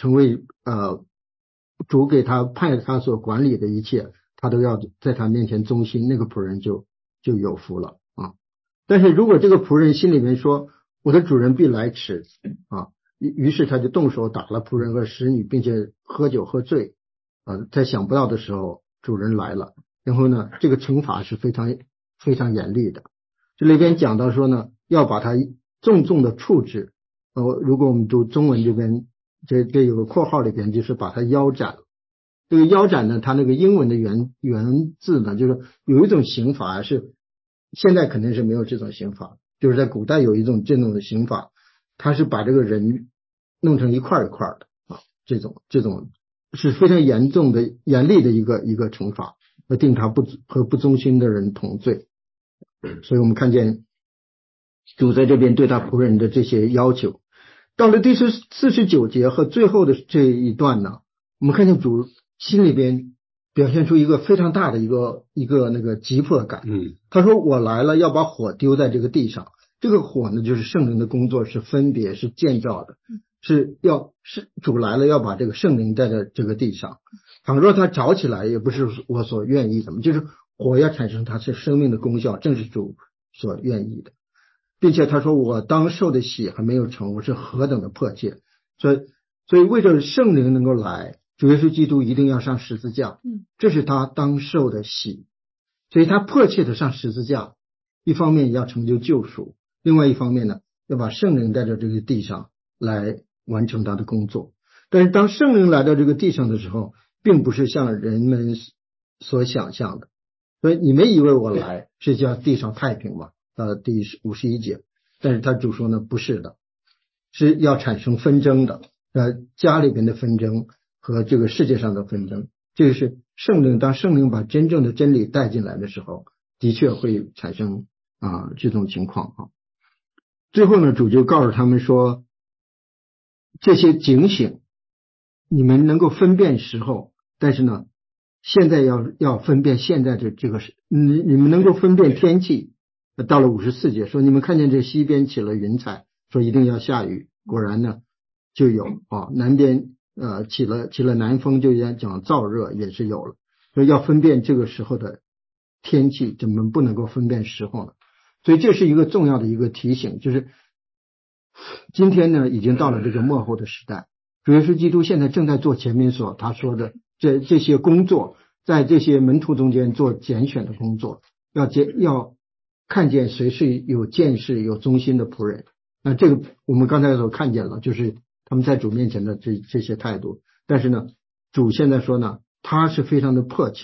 Speaker 1: 主给他派他所管理的一切，他都要在他面前忠心，那个仆人就有福了啊。但是如果这个仆人心里面说，我的主人必来迟于是他就动手打了仆人和使女，并且喝酒喝醉在想不到的时候主人来了，然后呢，这个惩罚是非常非常严厉的。这里边讲到说呢，要把他重重的处置如果我们读中文这边这有个括号里边就是把他腰斩。这个腰斩呢，它那个英文的原字呢，就是有一种刑罚是现在肯定是没有这种刑罚，就是在古代有一种这种的刑罚，他是把这个人弄成一块一块的这种是非常严重的严厉的一个惩罚，定他和不忠心的人同罪。所以我们看见主在这边对他仆人的这些要求。到了第49节和最后的这一段呢，我们看见主心里边表现出一个非常大的一个那个急迫感。他说我来了，要把火丢在这个地上。这个火呢，就是圣灵的工作，是分别，是建造的，是主来了要把这个圣灵带在这个地上。倘若它着起来，也不是我所愿意的，就是火要产生它是生命的功效，正是主所愿意的。并且他说我当受的洗还没有成，我是何等的迫切。所以为着圣灵能够来，主耶稣基督一定要上十字架，这是他当受的洗。所以他迫切的上十字架，一方面要成就救赎，另外一方面呢，要把圣灵带到这个地上来完成他的工作。但是当圣灵来到这个地上的时候，并不是像人们所想象的。所以你们以为我来是叫地上太平吗？第51节，但是他主说呢，不是的，是要产生纷争的，家里边的纷争和这个世界上的纷争。这个是当圣灵把真正的真理带进来的时候，的确会产生这种情况最后呢，主就告诉他们说，这些警醒你们能够分辨时候，但是呢，现在要分辨现在的这个你们能够分辨天气。到了54节说，你们看见这西边起了云彩，说一定要下雨，果然呢就有南边起了南风，就讲燥热也是有了。所以要分辨这个时候的天气，怎么不能够分辨时候呢？所以这是一个重要的一个提醒，就是今天呢已经到了这个末后的时代，主耶稣基督现在正在做前面他说的这些工作，在这些门徒中间做拣选的工作，要看见谁是有见识有忠心的仆人。那这个我们刚才所看见了，就是他们在主面前的这些态度。但是呢，主现在说呢，他是非常的迫切，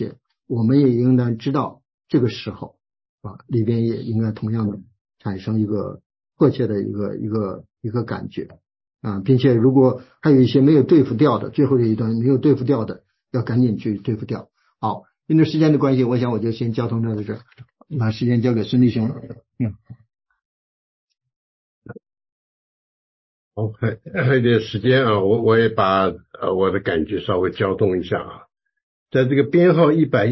Speaker 1: 我们也应当知道这个时候里边也应该同样的产生一个迫切的一个感觉并且如果还有一些没有对付掉的，最后这一段没有对付掉的，要赶紧去对付掉。好，因为时间的关系，我想我就先交通到这儿，把时间交给孙弟兄。
Speaker 2: OK， 还有点时间我也把我的感觉稍微交通一下在这个编号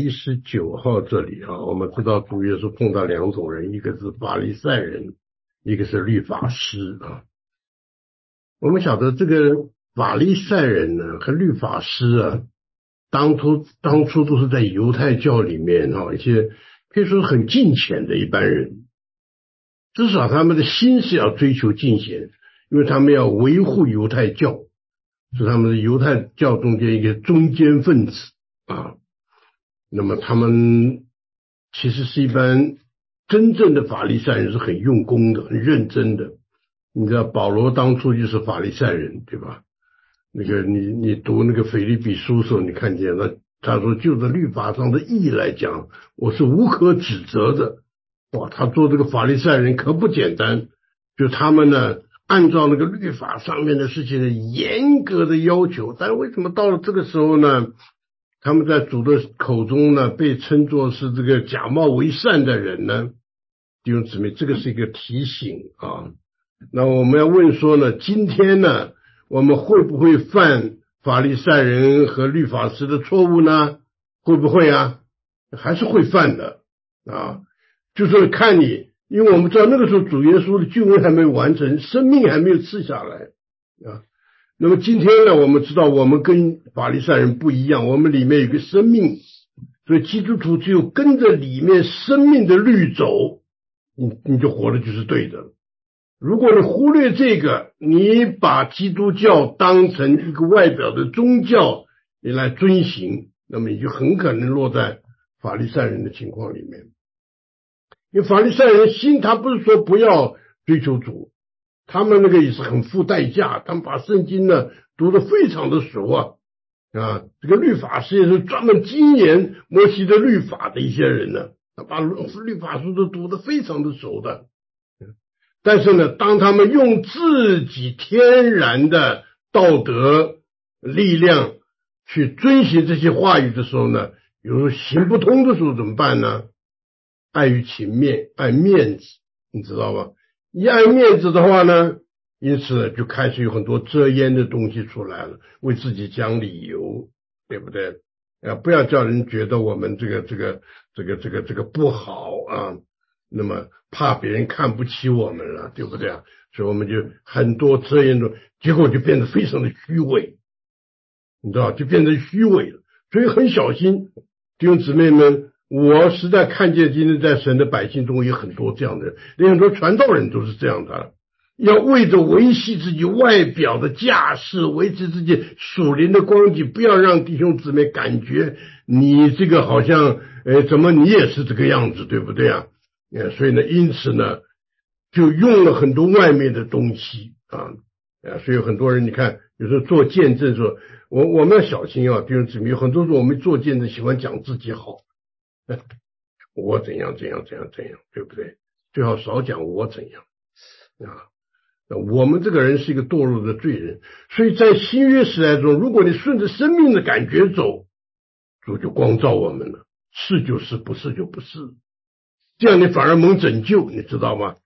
Speaker 2: 119号这里我们知道主耶稣碰到两种人，一个是法利赛人，一个是律法师我们晓得这个法利赛人呢和律法师当初都是在犹太教里面一些可以说是很敬虔的一般人，至少他们的心是要追求敬虔，因为他们要维护犹太教，是他们的犹太教中间一个中坚分子那么他们其实是一般真正的法利赛人，是很用功的，很认真的。你知道保罗当初就是法利赛人，对吧？那个你读那个腓立比书的时候，你看见了，他说就着律法上的义来讲，我是无可指责的。哇，他做这个法利赛人可不简单，就他们呢按照那个律法上面的事情的严格的要求，但是为什么到了这个时候呢，他们在主的口中呢被称作是这个假冒为善的人呢？弟兄姊妹，这个是一个提醒那我们要问说呢，今天呢我们会不会犯法利赛人和律法师的错误呢？会不会还是会犯的就是看你，因为我们知道那个时候主耶稣的救恩还没有完成，生命还没有赐下来那么今天呢，我们知道我们跟法利赛人不一样，我们里面有个生命，所以基督徒只有跟着里面生命的律走，你就活的就是对的。如果你忽略这个，你把基督教当成一个外表的宗教你来遵行，那么你就很可能落在法利赛人的情况里面。因为法利赛人心他不是说不要追求主，他们那个也是很付代价，他们把圣经呢读得非常的熟这个律法师也是专门精研摩西的律法的一些人呢，他把律法书都读得非常的熟的。但是呢，当他们用自己天然的道德力量去遵循这些话语的时候呢，有时候行不通的时候怎么办呢？碍于情面，爱面子，你知道吧？一爱面子的话呢，因此呢就开始有很多遮掩的东西出来了，为自己讲理由，对不对？不要叫人觉得我们这个不好那么怕别人看不起我们了，对不对所以我们就很多遮掩的，结果就变得非常的虚伪，你知道，就变成虚伪了。所以很小心，弟兄姊妹们，我实在看见今天在神的百姓中有很多这样的人，连很多传道人都是这样的，要为着维系自己外表的架势，维持自己属灵的光景，不要让弟兄姊妹感觉你这个好像怎么你也是这个样子，对不对所以呢，因此呢就用了很多外面的东西所以很多人你看有时候做见证说我们要小心弟兄姊妹，有很多时候我们做见证喜欢讲自己好我怎样怎样怎样怎样，对不对？最好少讲我怎样我们这个人是一个堕落的罪人，所以在新约时代中，如果你顺着生命的感觉走，主就光照我们了，是就是，不是就不是，这样你反而蒙拯救，你知道吗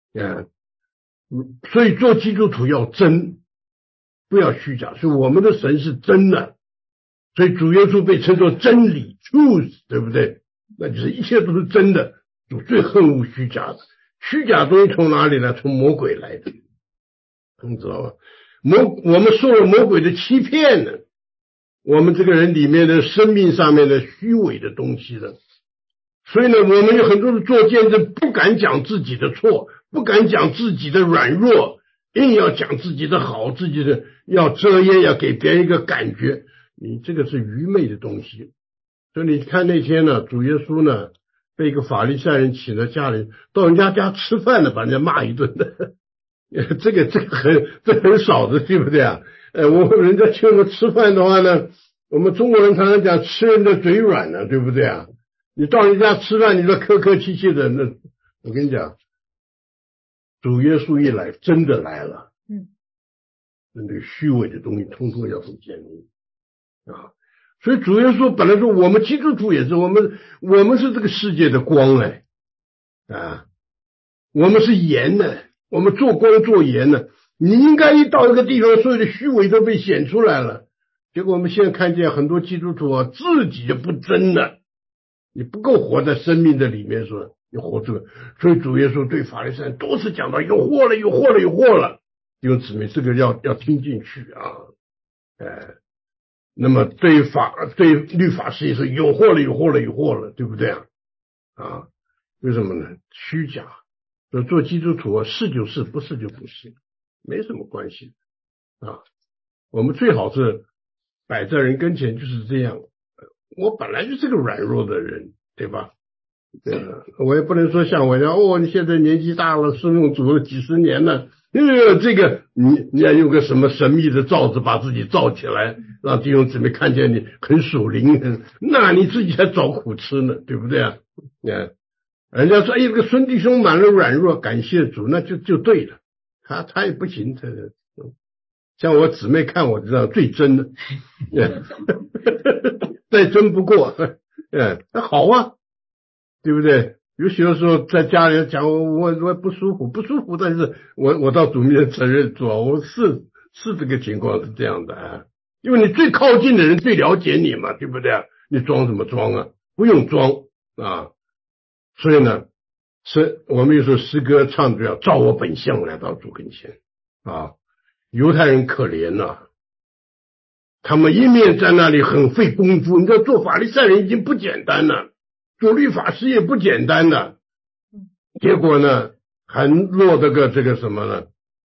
Speaker 2: 所以做基督徒要真，不要虚假，所以我们的神是真的，所以主耶稣被称作真理 truth， 对不对？那就是一切都是真的，主最恨恶虚假的，虚假东西从哪里来？从魔鬼来的，你知道吧？我们受了魔鬼的欺骗呢，我们这个人里面的生命上面的虚伪的东西的，所以呢，我们有很多的做见证，不敢讲自己的错，不敢讲自己的软弱，硬要讲自己的好，自己的要遮掩，要给别人一个感觉，你这个是愚昧的东西。所以你看那天呢，主耶稣呢被一个法利赛人请到家里，到人家家吃饭呢，把人家骂一顿的这很少的，对不对我人家请我吃饭的话呢， 我们中国人常常讲吃人的嘴软呢，对不对啊？你到人家吃饭，你说客客气气的，那我跟你讲，主耶稣一来，真的来了，那个虚伪的东西通通要不见啊！所以主耶稣本来说，我们基督徒也是，我们是这个世界的光啊，我们是盐呢，我们做光做盐呢。你应该一到一个地方，所有的虚伪都被显出来了。结果我们现在看见很多基督徒啊，自己就不真了，你不够活在生命的里面，说你活这个。所以主耶稣对法利赛人多次讲到有祸了，有祸了，有祸了。弟兄姊妹，这个要听进去啊，那么对律法师也是有祸了，有祸了，有祸了，对不对啊？为什么呢？虚假。做基督徒啊，是就是，不是就不是，没什么关系啊。我们最好是摆在人跟前就是这样。我本来就是个软弱的人，对吧？我也不能说像我一样，你现在年纪大了，侍奉主了几十年了，这个你要用个什么神秘的罩子把自己罩起来，让弟兄姊妹看见你很属灵，那你自己还找苦吃呢，对不对啊？人家说这个孙弟兄满了软弱，感谢主，那就对了。他也不行，像我姊妹看我这样最真的，再真不过，那好啊，对不对？有许多时候在家里讲我不舒服，但是我到主面前承认主，我是这个情况是这样的啊，因为你最靠近的人最了解你嘛，对不对？你装什么装啊？不用装啊。所以呢，我们有时候诗歌唱的要照我本相来到主跟前啊。犹太人可怜呐，他们一面在那里很费功夫，你知道做法利赛人已经不简单了，做律法师也不简单了，结果呢还落得个这个什么呢？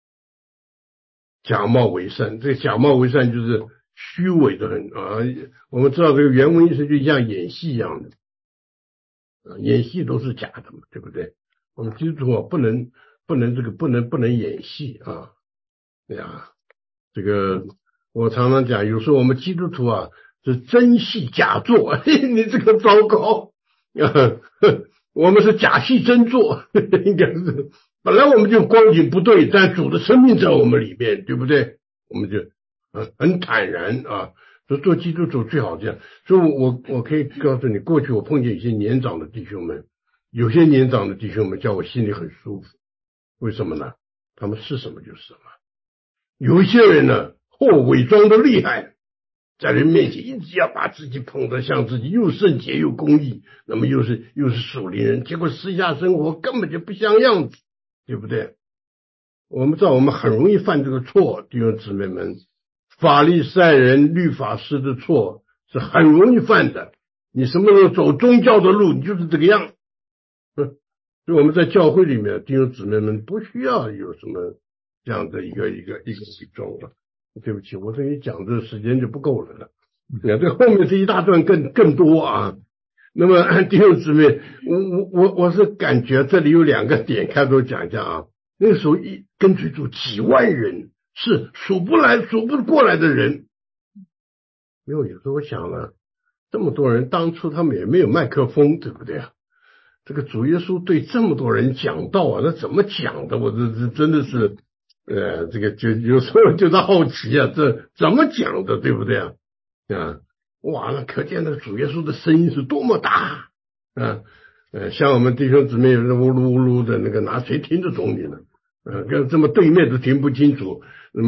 Speaker 2: 假冒为善。这个假冒为善就是虚伪的很啊。我们知道这个原文意思就像演戏一样的。演戏都是假的嘛，对不对？我们基督徒不能演戏啊！对呀，这个我常常讲，有时候我们基督徒啊是真戏假做，你这个糟糕我们是假戏真做，应该是本来我们就光景不对，但主的生命在我们里面，对不对？我们就很坦然啊。所以做基督徒最好这样。所以我可以告诉你，过去我碰见一些年长的弟兄们，有些年长的弟兄们叫我心里很舒服。为什么呢？他们是什么就是什么。有一些人呢，伪装的厉害，在人面前一直要把自己捧得像自己又圣洁又公义，那么又是属灵人，结果私下生活根本就不像样子，对不对？我们知道我们很容易犯这个错，弟兄姊妹们。法利赛人律法师的错是很容易犯的，你什么时候走宗教的路，你就是这个样。所以我们在教会里面，弟兄姊妹们不需要有什么这样的一个伪装了。对不起，我这一讲这时间就不够了。这后面这一大段更多啊。那么弟兄姊妹，我是感觉这里有两个点，开头讲一下啊。那个时候跟随主几万人。是数不过来的人。有时候我想了，这么多人，当初他们也没有麦克风，对不对啊？这个主耶稣对这么多人讲道啊，那怎么讲的？我这真的是，这个就有时候就是好奇啊，这怎么讲的，对不对啊？哇，那可见那个主耶稣的声音是多么大啊！像我们弟兄姊妹有人呜噜呜噜的那个，哪谁听得懂你呢？跟这么对面都听不清楚，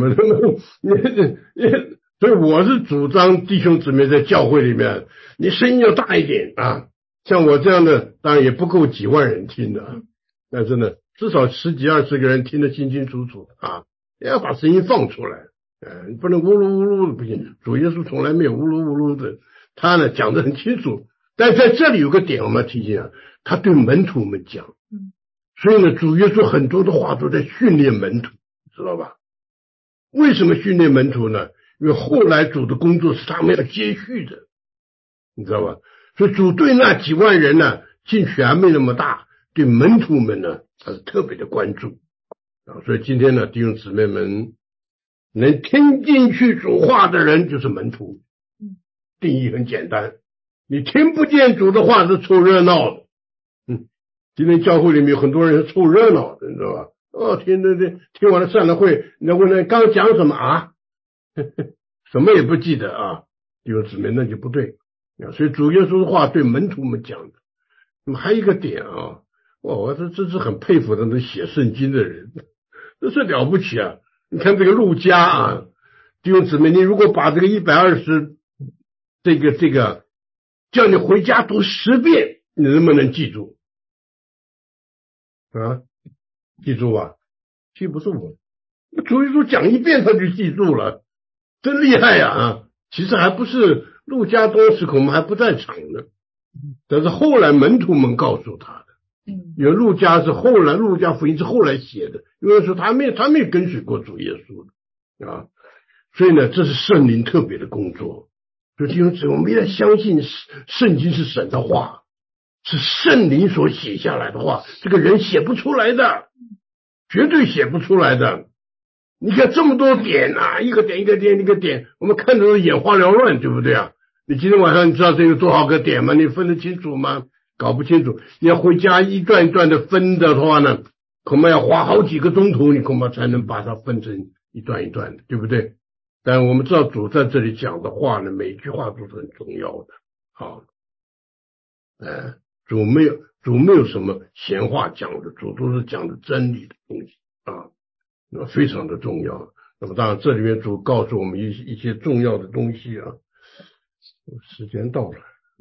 Speaker 2: 所以我是主张弟兄姊妹在教会里面，你声音要大一点啊。像我这样的，当然也不够几万人听的，但是呢，至少10几20个人听得清清楚楚啊，要把声音放出来，你不能呜噜呜噜的不行。主耶稣从来没有呜噜呜噜的，他呢讲得很清楚。但在这里有个点我们要提醒啊，他对门徒们讲。所以呢，主耶稣很多的话都在训练门徒，知道吧？为什么训练门徒呢？因为后来主的工作是他们要接续的，你知道吧？所以主对那几万人呢，兴趣还没那么大，对门徒们呢，他是特别的关注啊。所以今天呢，弟兄姊妹们，能听进去主话的人就是门徒定义很简单，你听不见主的话是凑热闹的。今天教会里面有很多人是凑热闹的，你知道吧？听完了散了会，你要问他刚讲什么啊？什么也不记得啊，弟兄姊妹，那就不对。所以主耶稣的话对门徒们讲的。那么还有一个点啊，我这是很佩服的那写圣经的人，这是了不起啊！你看这个路加啊，弟兄姊妹，你如果把这个120这个叫你回家读10遍，你能不能记住？啊，记住吧？记不住啊！主耶稣讲1遍他就记住了，真厉害呀！啊，其实还不是路加当时我们还不在场呢，但是后来门徒们告诉他的。因为路加福音是后来写的，因为说他没有跟随过主耶稣的啊，所以呢，这是圣灵特别的工作。所以弟兄姊妹，我们要相信圣经是神的话，是圣灵所写下来的话，这个人写不出来的，绝对写不出来的。你看这么多点啊，一个点一个点一个点，我们看着都眼花缭乱，对不对啊？你今天晚上你知道这有多少个点吗？你分得清楚吗？搞不清楚，你要回家一段一段的分的话呢，恐怕要花好几个钟头，你恐怕才能把它分成一段一段的，对不对？但我们知道主在这里讲的话呢，每一句话都是很重要的。好，主没有什么闲话讲的，主都是讲的真理的东西啊，那非常的重要。那么当然这里面主告诉我们一些重要的东西啊。时间到了。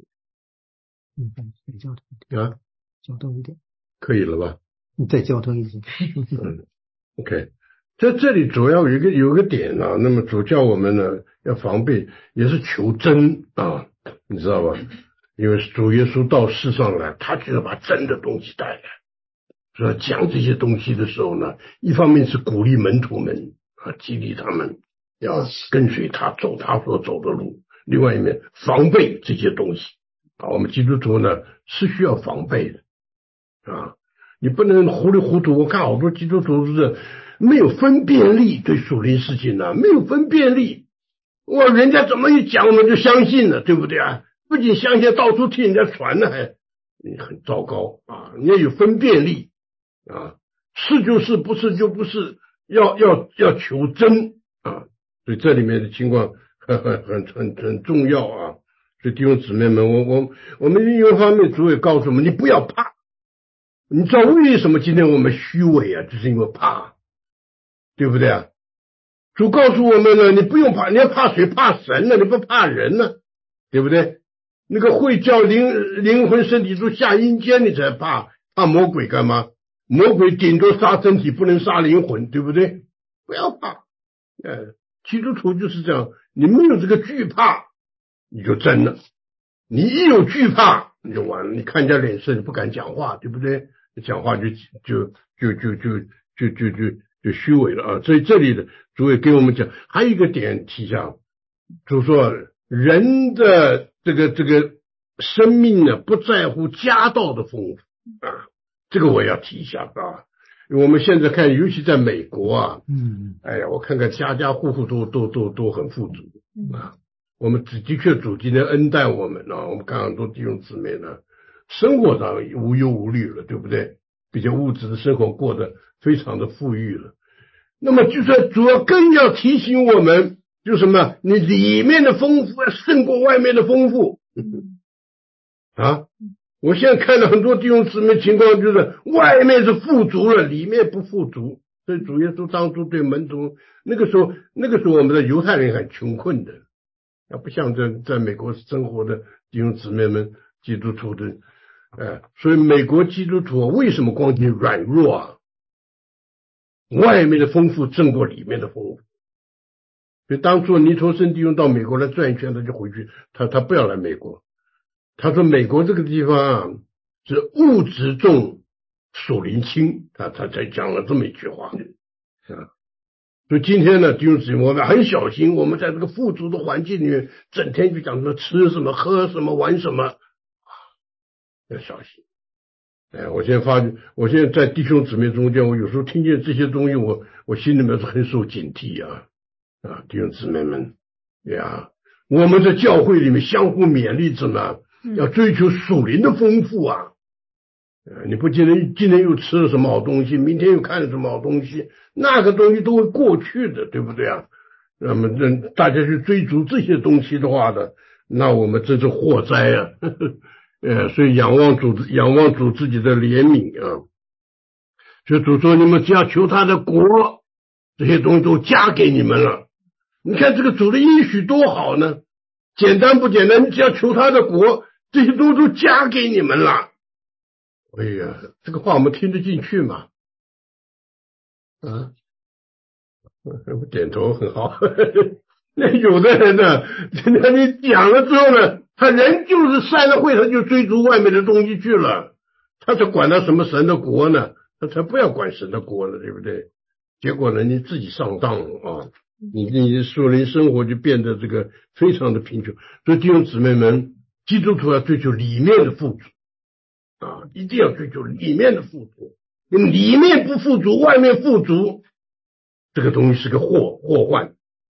Speaker 1: 交通一点，
Speaker 2: 可以了吧？
Speaker 1: 你再交通一点。
Speaker 2: OK， 在这里主要有一个点啊，那么主教我们呢要防备，也是求真啊，你知道吧？因为主耶稣到世上来，他就是把真的东西带来，所以讲这些东西的时候呢，一方面是鼓励门徒们啊，激励他们要跟随他走他所走的路，另外一面防备这些东西。我们基督徒呢是需要防备的啊，你不能糊里糊涂。我看好多基督徒是没有分辨力，对属灵事情呢没有分辨力。人家怎么一讲我们就相信了，对不对啊？不仅相信，到处听人家传呢，还很糟糕啊！你要有分辨力啊，是就是，不是就不是，要求真啊。所以这里面的情况很重要啊。所以弟兄姊妹们，我们另一方面主也告诉我们，你不要怕。你知道为什么今天我们虚伪啊？就是因为怕，对不对啊？主告诉我们呢，你不用怕，你要怕谁？怕神呢，你不怕人呢，对不对？那个会叫灵魂身体都下阴间，你才怕魔鬼干嘛？魔鬼顶多杀身体，不能杀灵魂，对不对？不要怕。基督徒就是这样，你没有这个惧怕，你就真了。你一有惧怕，你就完了。你看人家脸色，你不敢讲话，对不对？你讲话就虚伪了啊！所以这里的主也给我们讲，还有一个点提下，就是说人的这个生命呢，不在乎家道的丰富啊，这个我要提一下啊。我们现在看，尤其在美国啊，哎呀，我看看家家户户都很富足啊。我们的确主今天恩待我们啊，我们看很多弟兄姊妹呢，生活上无忧无虑了，对不对？比较物质的生活过得非常的富裕了。那么就说主要更要提醒我们，就什么？你里面的丰富要胜过外面的丰富啊！我现在看到很多弟兄姊妹情况，就是外面是富足了，里面不富足。所以主耶稣当初对门徒，那个时候我们的犹太人很穷困的，不像在美国生活的弟兄姊妹们，基督徒的，所以美国基督徒为什么光景软弱啊？外面的丰富胜过里面的丰富。所以当初尼托生弟兄到美国来转一圈，他就回去，他不要来美国。他说美国这个地方啊，是物质重属灵轻，他才讲了这么一句话啊。所以今天呢，弟兄姊妹，我们很小心，我们在这个富足的环境里面，整天就讲什么吃什么喝什么玩什么，要小心。我现在在弟兄姊妹中间，我有时候听见这些东西，我心里面是很受警惕啊，弟兄姊妹们呀， 我们在教会里面相互勉励着呢，要追求属灵的丰富啊。你不今天又吃了什么好东西，明天又看了什么好东西，那个东西都会过去的，对不对啊？那么大家去追逐这些东西的话呢，那我们真是祸灾啊。所以仰望主自己的怜悯啊。所以主说，你们只要求他的国，这些东西都加给你们了。你看这个主的应许多好呢，简单不简单？你只要求他的国，这些东西都加给你们了。哎呀，这个话我们听得进去吗？我点头很好。那有的人呢，你讲了之后呢，他人就是散了会，他就追逐外面的东西去了，他才管他什么神的国呢？他才不要管神的国了，对不对？结果呢，你自己上当啊！你属灵生活就变得这个非常的贫穷。所以弟兄姊妹们，基督徒要追求里面的富足啊，一定要追求里面的富足。你里面不富足，外面富足，这个东西是个祸患。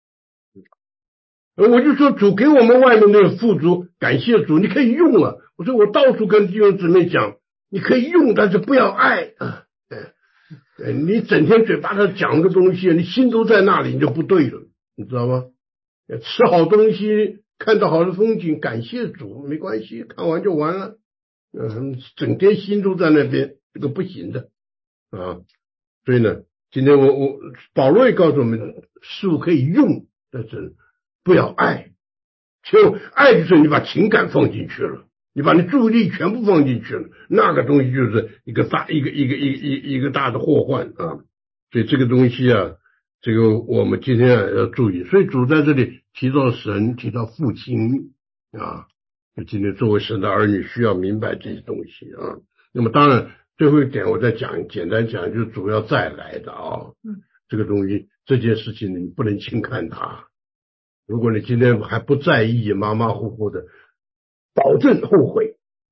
Speaker 2: 我就说主给我们外面的富足，感谢主，你可以用了。我说我到处跟弟兄姊妹讲，你可以用，但是不要爱啊。你整天嘴巴上讲个东西，你心都在那里，你就不对了，你知道吗？吃好东西，看到好的风景，感谢主，没关系，看完就完了。整天心都在那边，这个不行的啊。所以呢，今天保罗也告诉我们，事物可以用，但是不要爱。就爱就是你把情感放进去了，你把你注意力全部放进去了，那个东西就是一个大的祸患啊！所以这个东西啊，这个我们今天要注意。所以主在这里提到神，提到父亲啊，今天作为神的儿女需要明白这些东西啊。那么当然最后一点我再简单讲，就是主要再来的啊。这个东西这件事情你不能轻看它。如果你今天还不在意，马马虎虎的，保证后悔。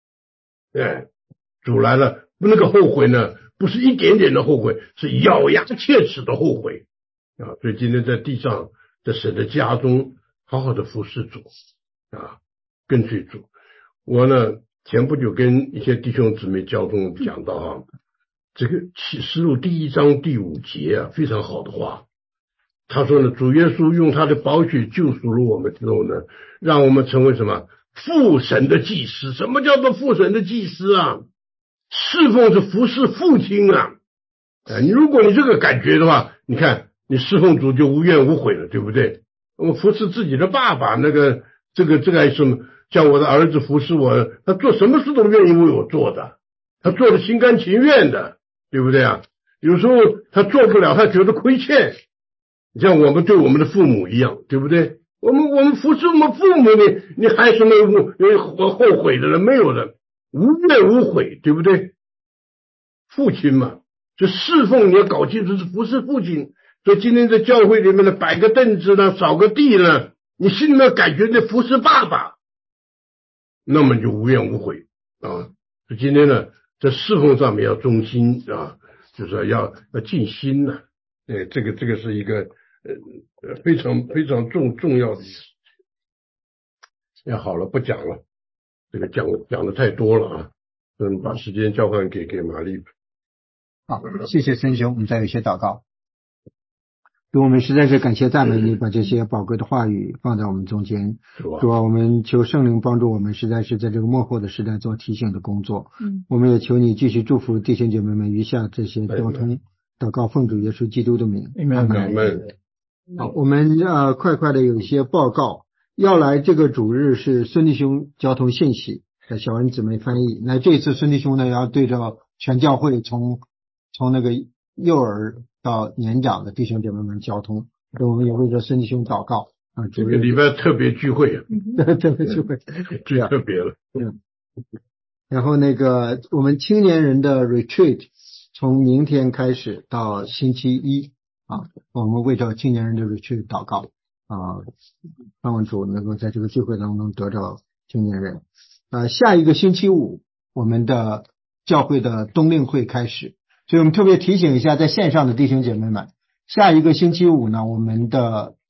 Speaker 2: 主来了，那个后悔呢，不是一点点的后悔，是咬牙切齿的后悔啊！所以今天在地上，在神的家中，好好的服侍主啊，跟随主。我呢，前不久跟一些弟兄姊妹交通讲到啊，这个启示录第1章第5节啊，非常好的话。他说呢，主耶稣用他的宝血救赎了我们之后呢，让我们成为什么？父神的祭司。什么叫做父神的祭司啊？侍奉是服侍父亲啊。如果你这个感觉的话，你看你侍奉主就无怨无悔了，对不对？我服侍自己的爸爸，这个还是什么？叫我的儿子服侍我，他做什么事都愿意为我做的，他做的心甘情愿的，对不对啊？有时候他做不了，他觉得亏欠。像我们对我们的父母一样，对不对？我们服侍我们父母，你还什么有后悔的人？没有的，无怨无悔，对不对？父亲嘛，就侍奉你要搞清楚是服侍父亲。所以今天在教会里面的摆个凳子呢，扫个地呢，你心里面感觉你服侍爸爸，那么就无怨无悔啊。所以今天呢，在侍奉上面要忠心啊，就是要尽心呢。这个是一个非常非常重要的一个事情。好了，不讲了，这个讲的太多了啊。把时间交换给玛丽。
Speaker 1: 好，谢谢森兄，我们再有一些祷告。主，我们实在是感谢赞美你，把这些宝贵的话语放在我们中间。主啊，我们求圣灵帮助我们，实在是在这个末后的时代做提醒的工作。我们也求你继续祝福弟兄姐妹们余下这些交通。祷告奉主耶稣基督的名，阿们。好，我们快的有一些报告要来。这个主日是孙弟兄交通信息，小恩姊妹翻译。那这次孙弟兄呢，要对着全教会从那个幼儿到年长的弟兄姐妹们交通。我们也为着孙弟兄祷告啊。
Speaker 2: 这个礼拜特别聚会啊，
Speaker 1: 特别聚会，
Speaker 2: 最特别了。
Speaker 1: 然后我们青年人的 retreat。从明天开始到星期一啊，我们为着青年人的retreat祷告啊，盼望主能够在这个聚会当中得着青年人。下一个星期五我们的教会的冬令会开始，所以我们特别提醒一下在线上的弟兄姐妹们，下一个星期五呢，我们的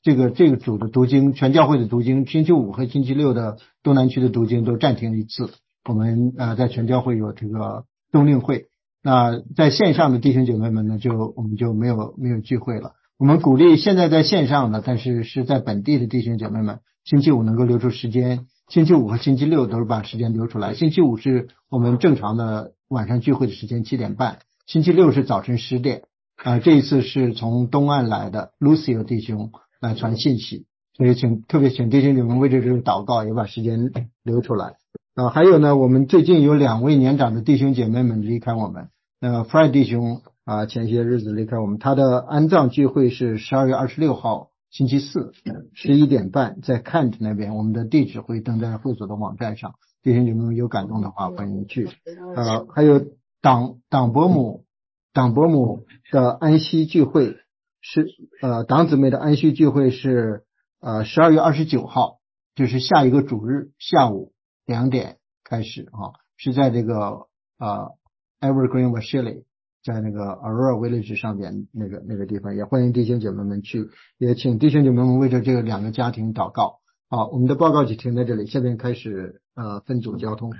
Speaker 1: 这个组的读经，全教会的读经，星期五和星期六的东南区的读经都暂停一次。我们在全教会有这个冬令会。那在线上的弟兄姐妹们呢，我们就没有聚会了。我们鼓励现在在线上的，但是在本地的弟兄姐妹们，星期五能够留出时间，星期五和星期六都是把时间留出来。星期五是我们正常的晚上聚会的时间7点半，星期六是早晨10点。这一次是从东岸来的 Lucio 弟兄来传信息，所以特别请弟兄姐妹为这个祷告，也把时间留出来。还有呢，我们最近有2位年长的弟兄姐妹们离开我们。Fred 弟兄前些日子离开我们，他的安葬聚会是12月26号星期四11点半，在 Kent 那边，我们的地址会登在会所的网站上，弟兄姐妹们有感动的话欢迎去。还有党伯母的安息聚会是党姊妹的安息聚会是12月29号，就是下一个主日下午2点开始是在这个Evergreen Valley， 在那个 Aurora Village 上边那个地方，也欢迎弟兄姐妹们去，也请弟兄姐妹们为这个2个家庭祷告。好，我们的报告就停在这里，下面开始分组交通。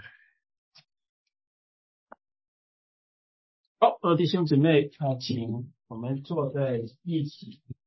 Speaker 3: 好，弟兄姊妹请我们坐在一起。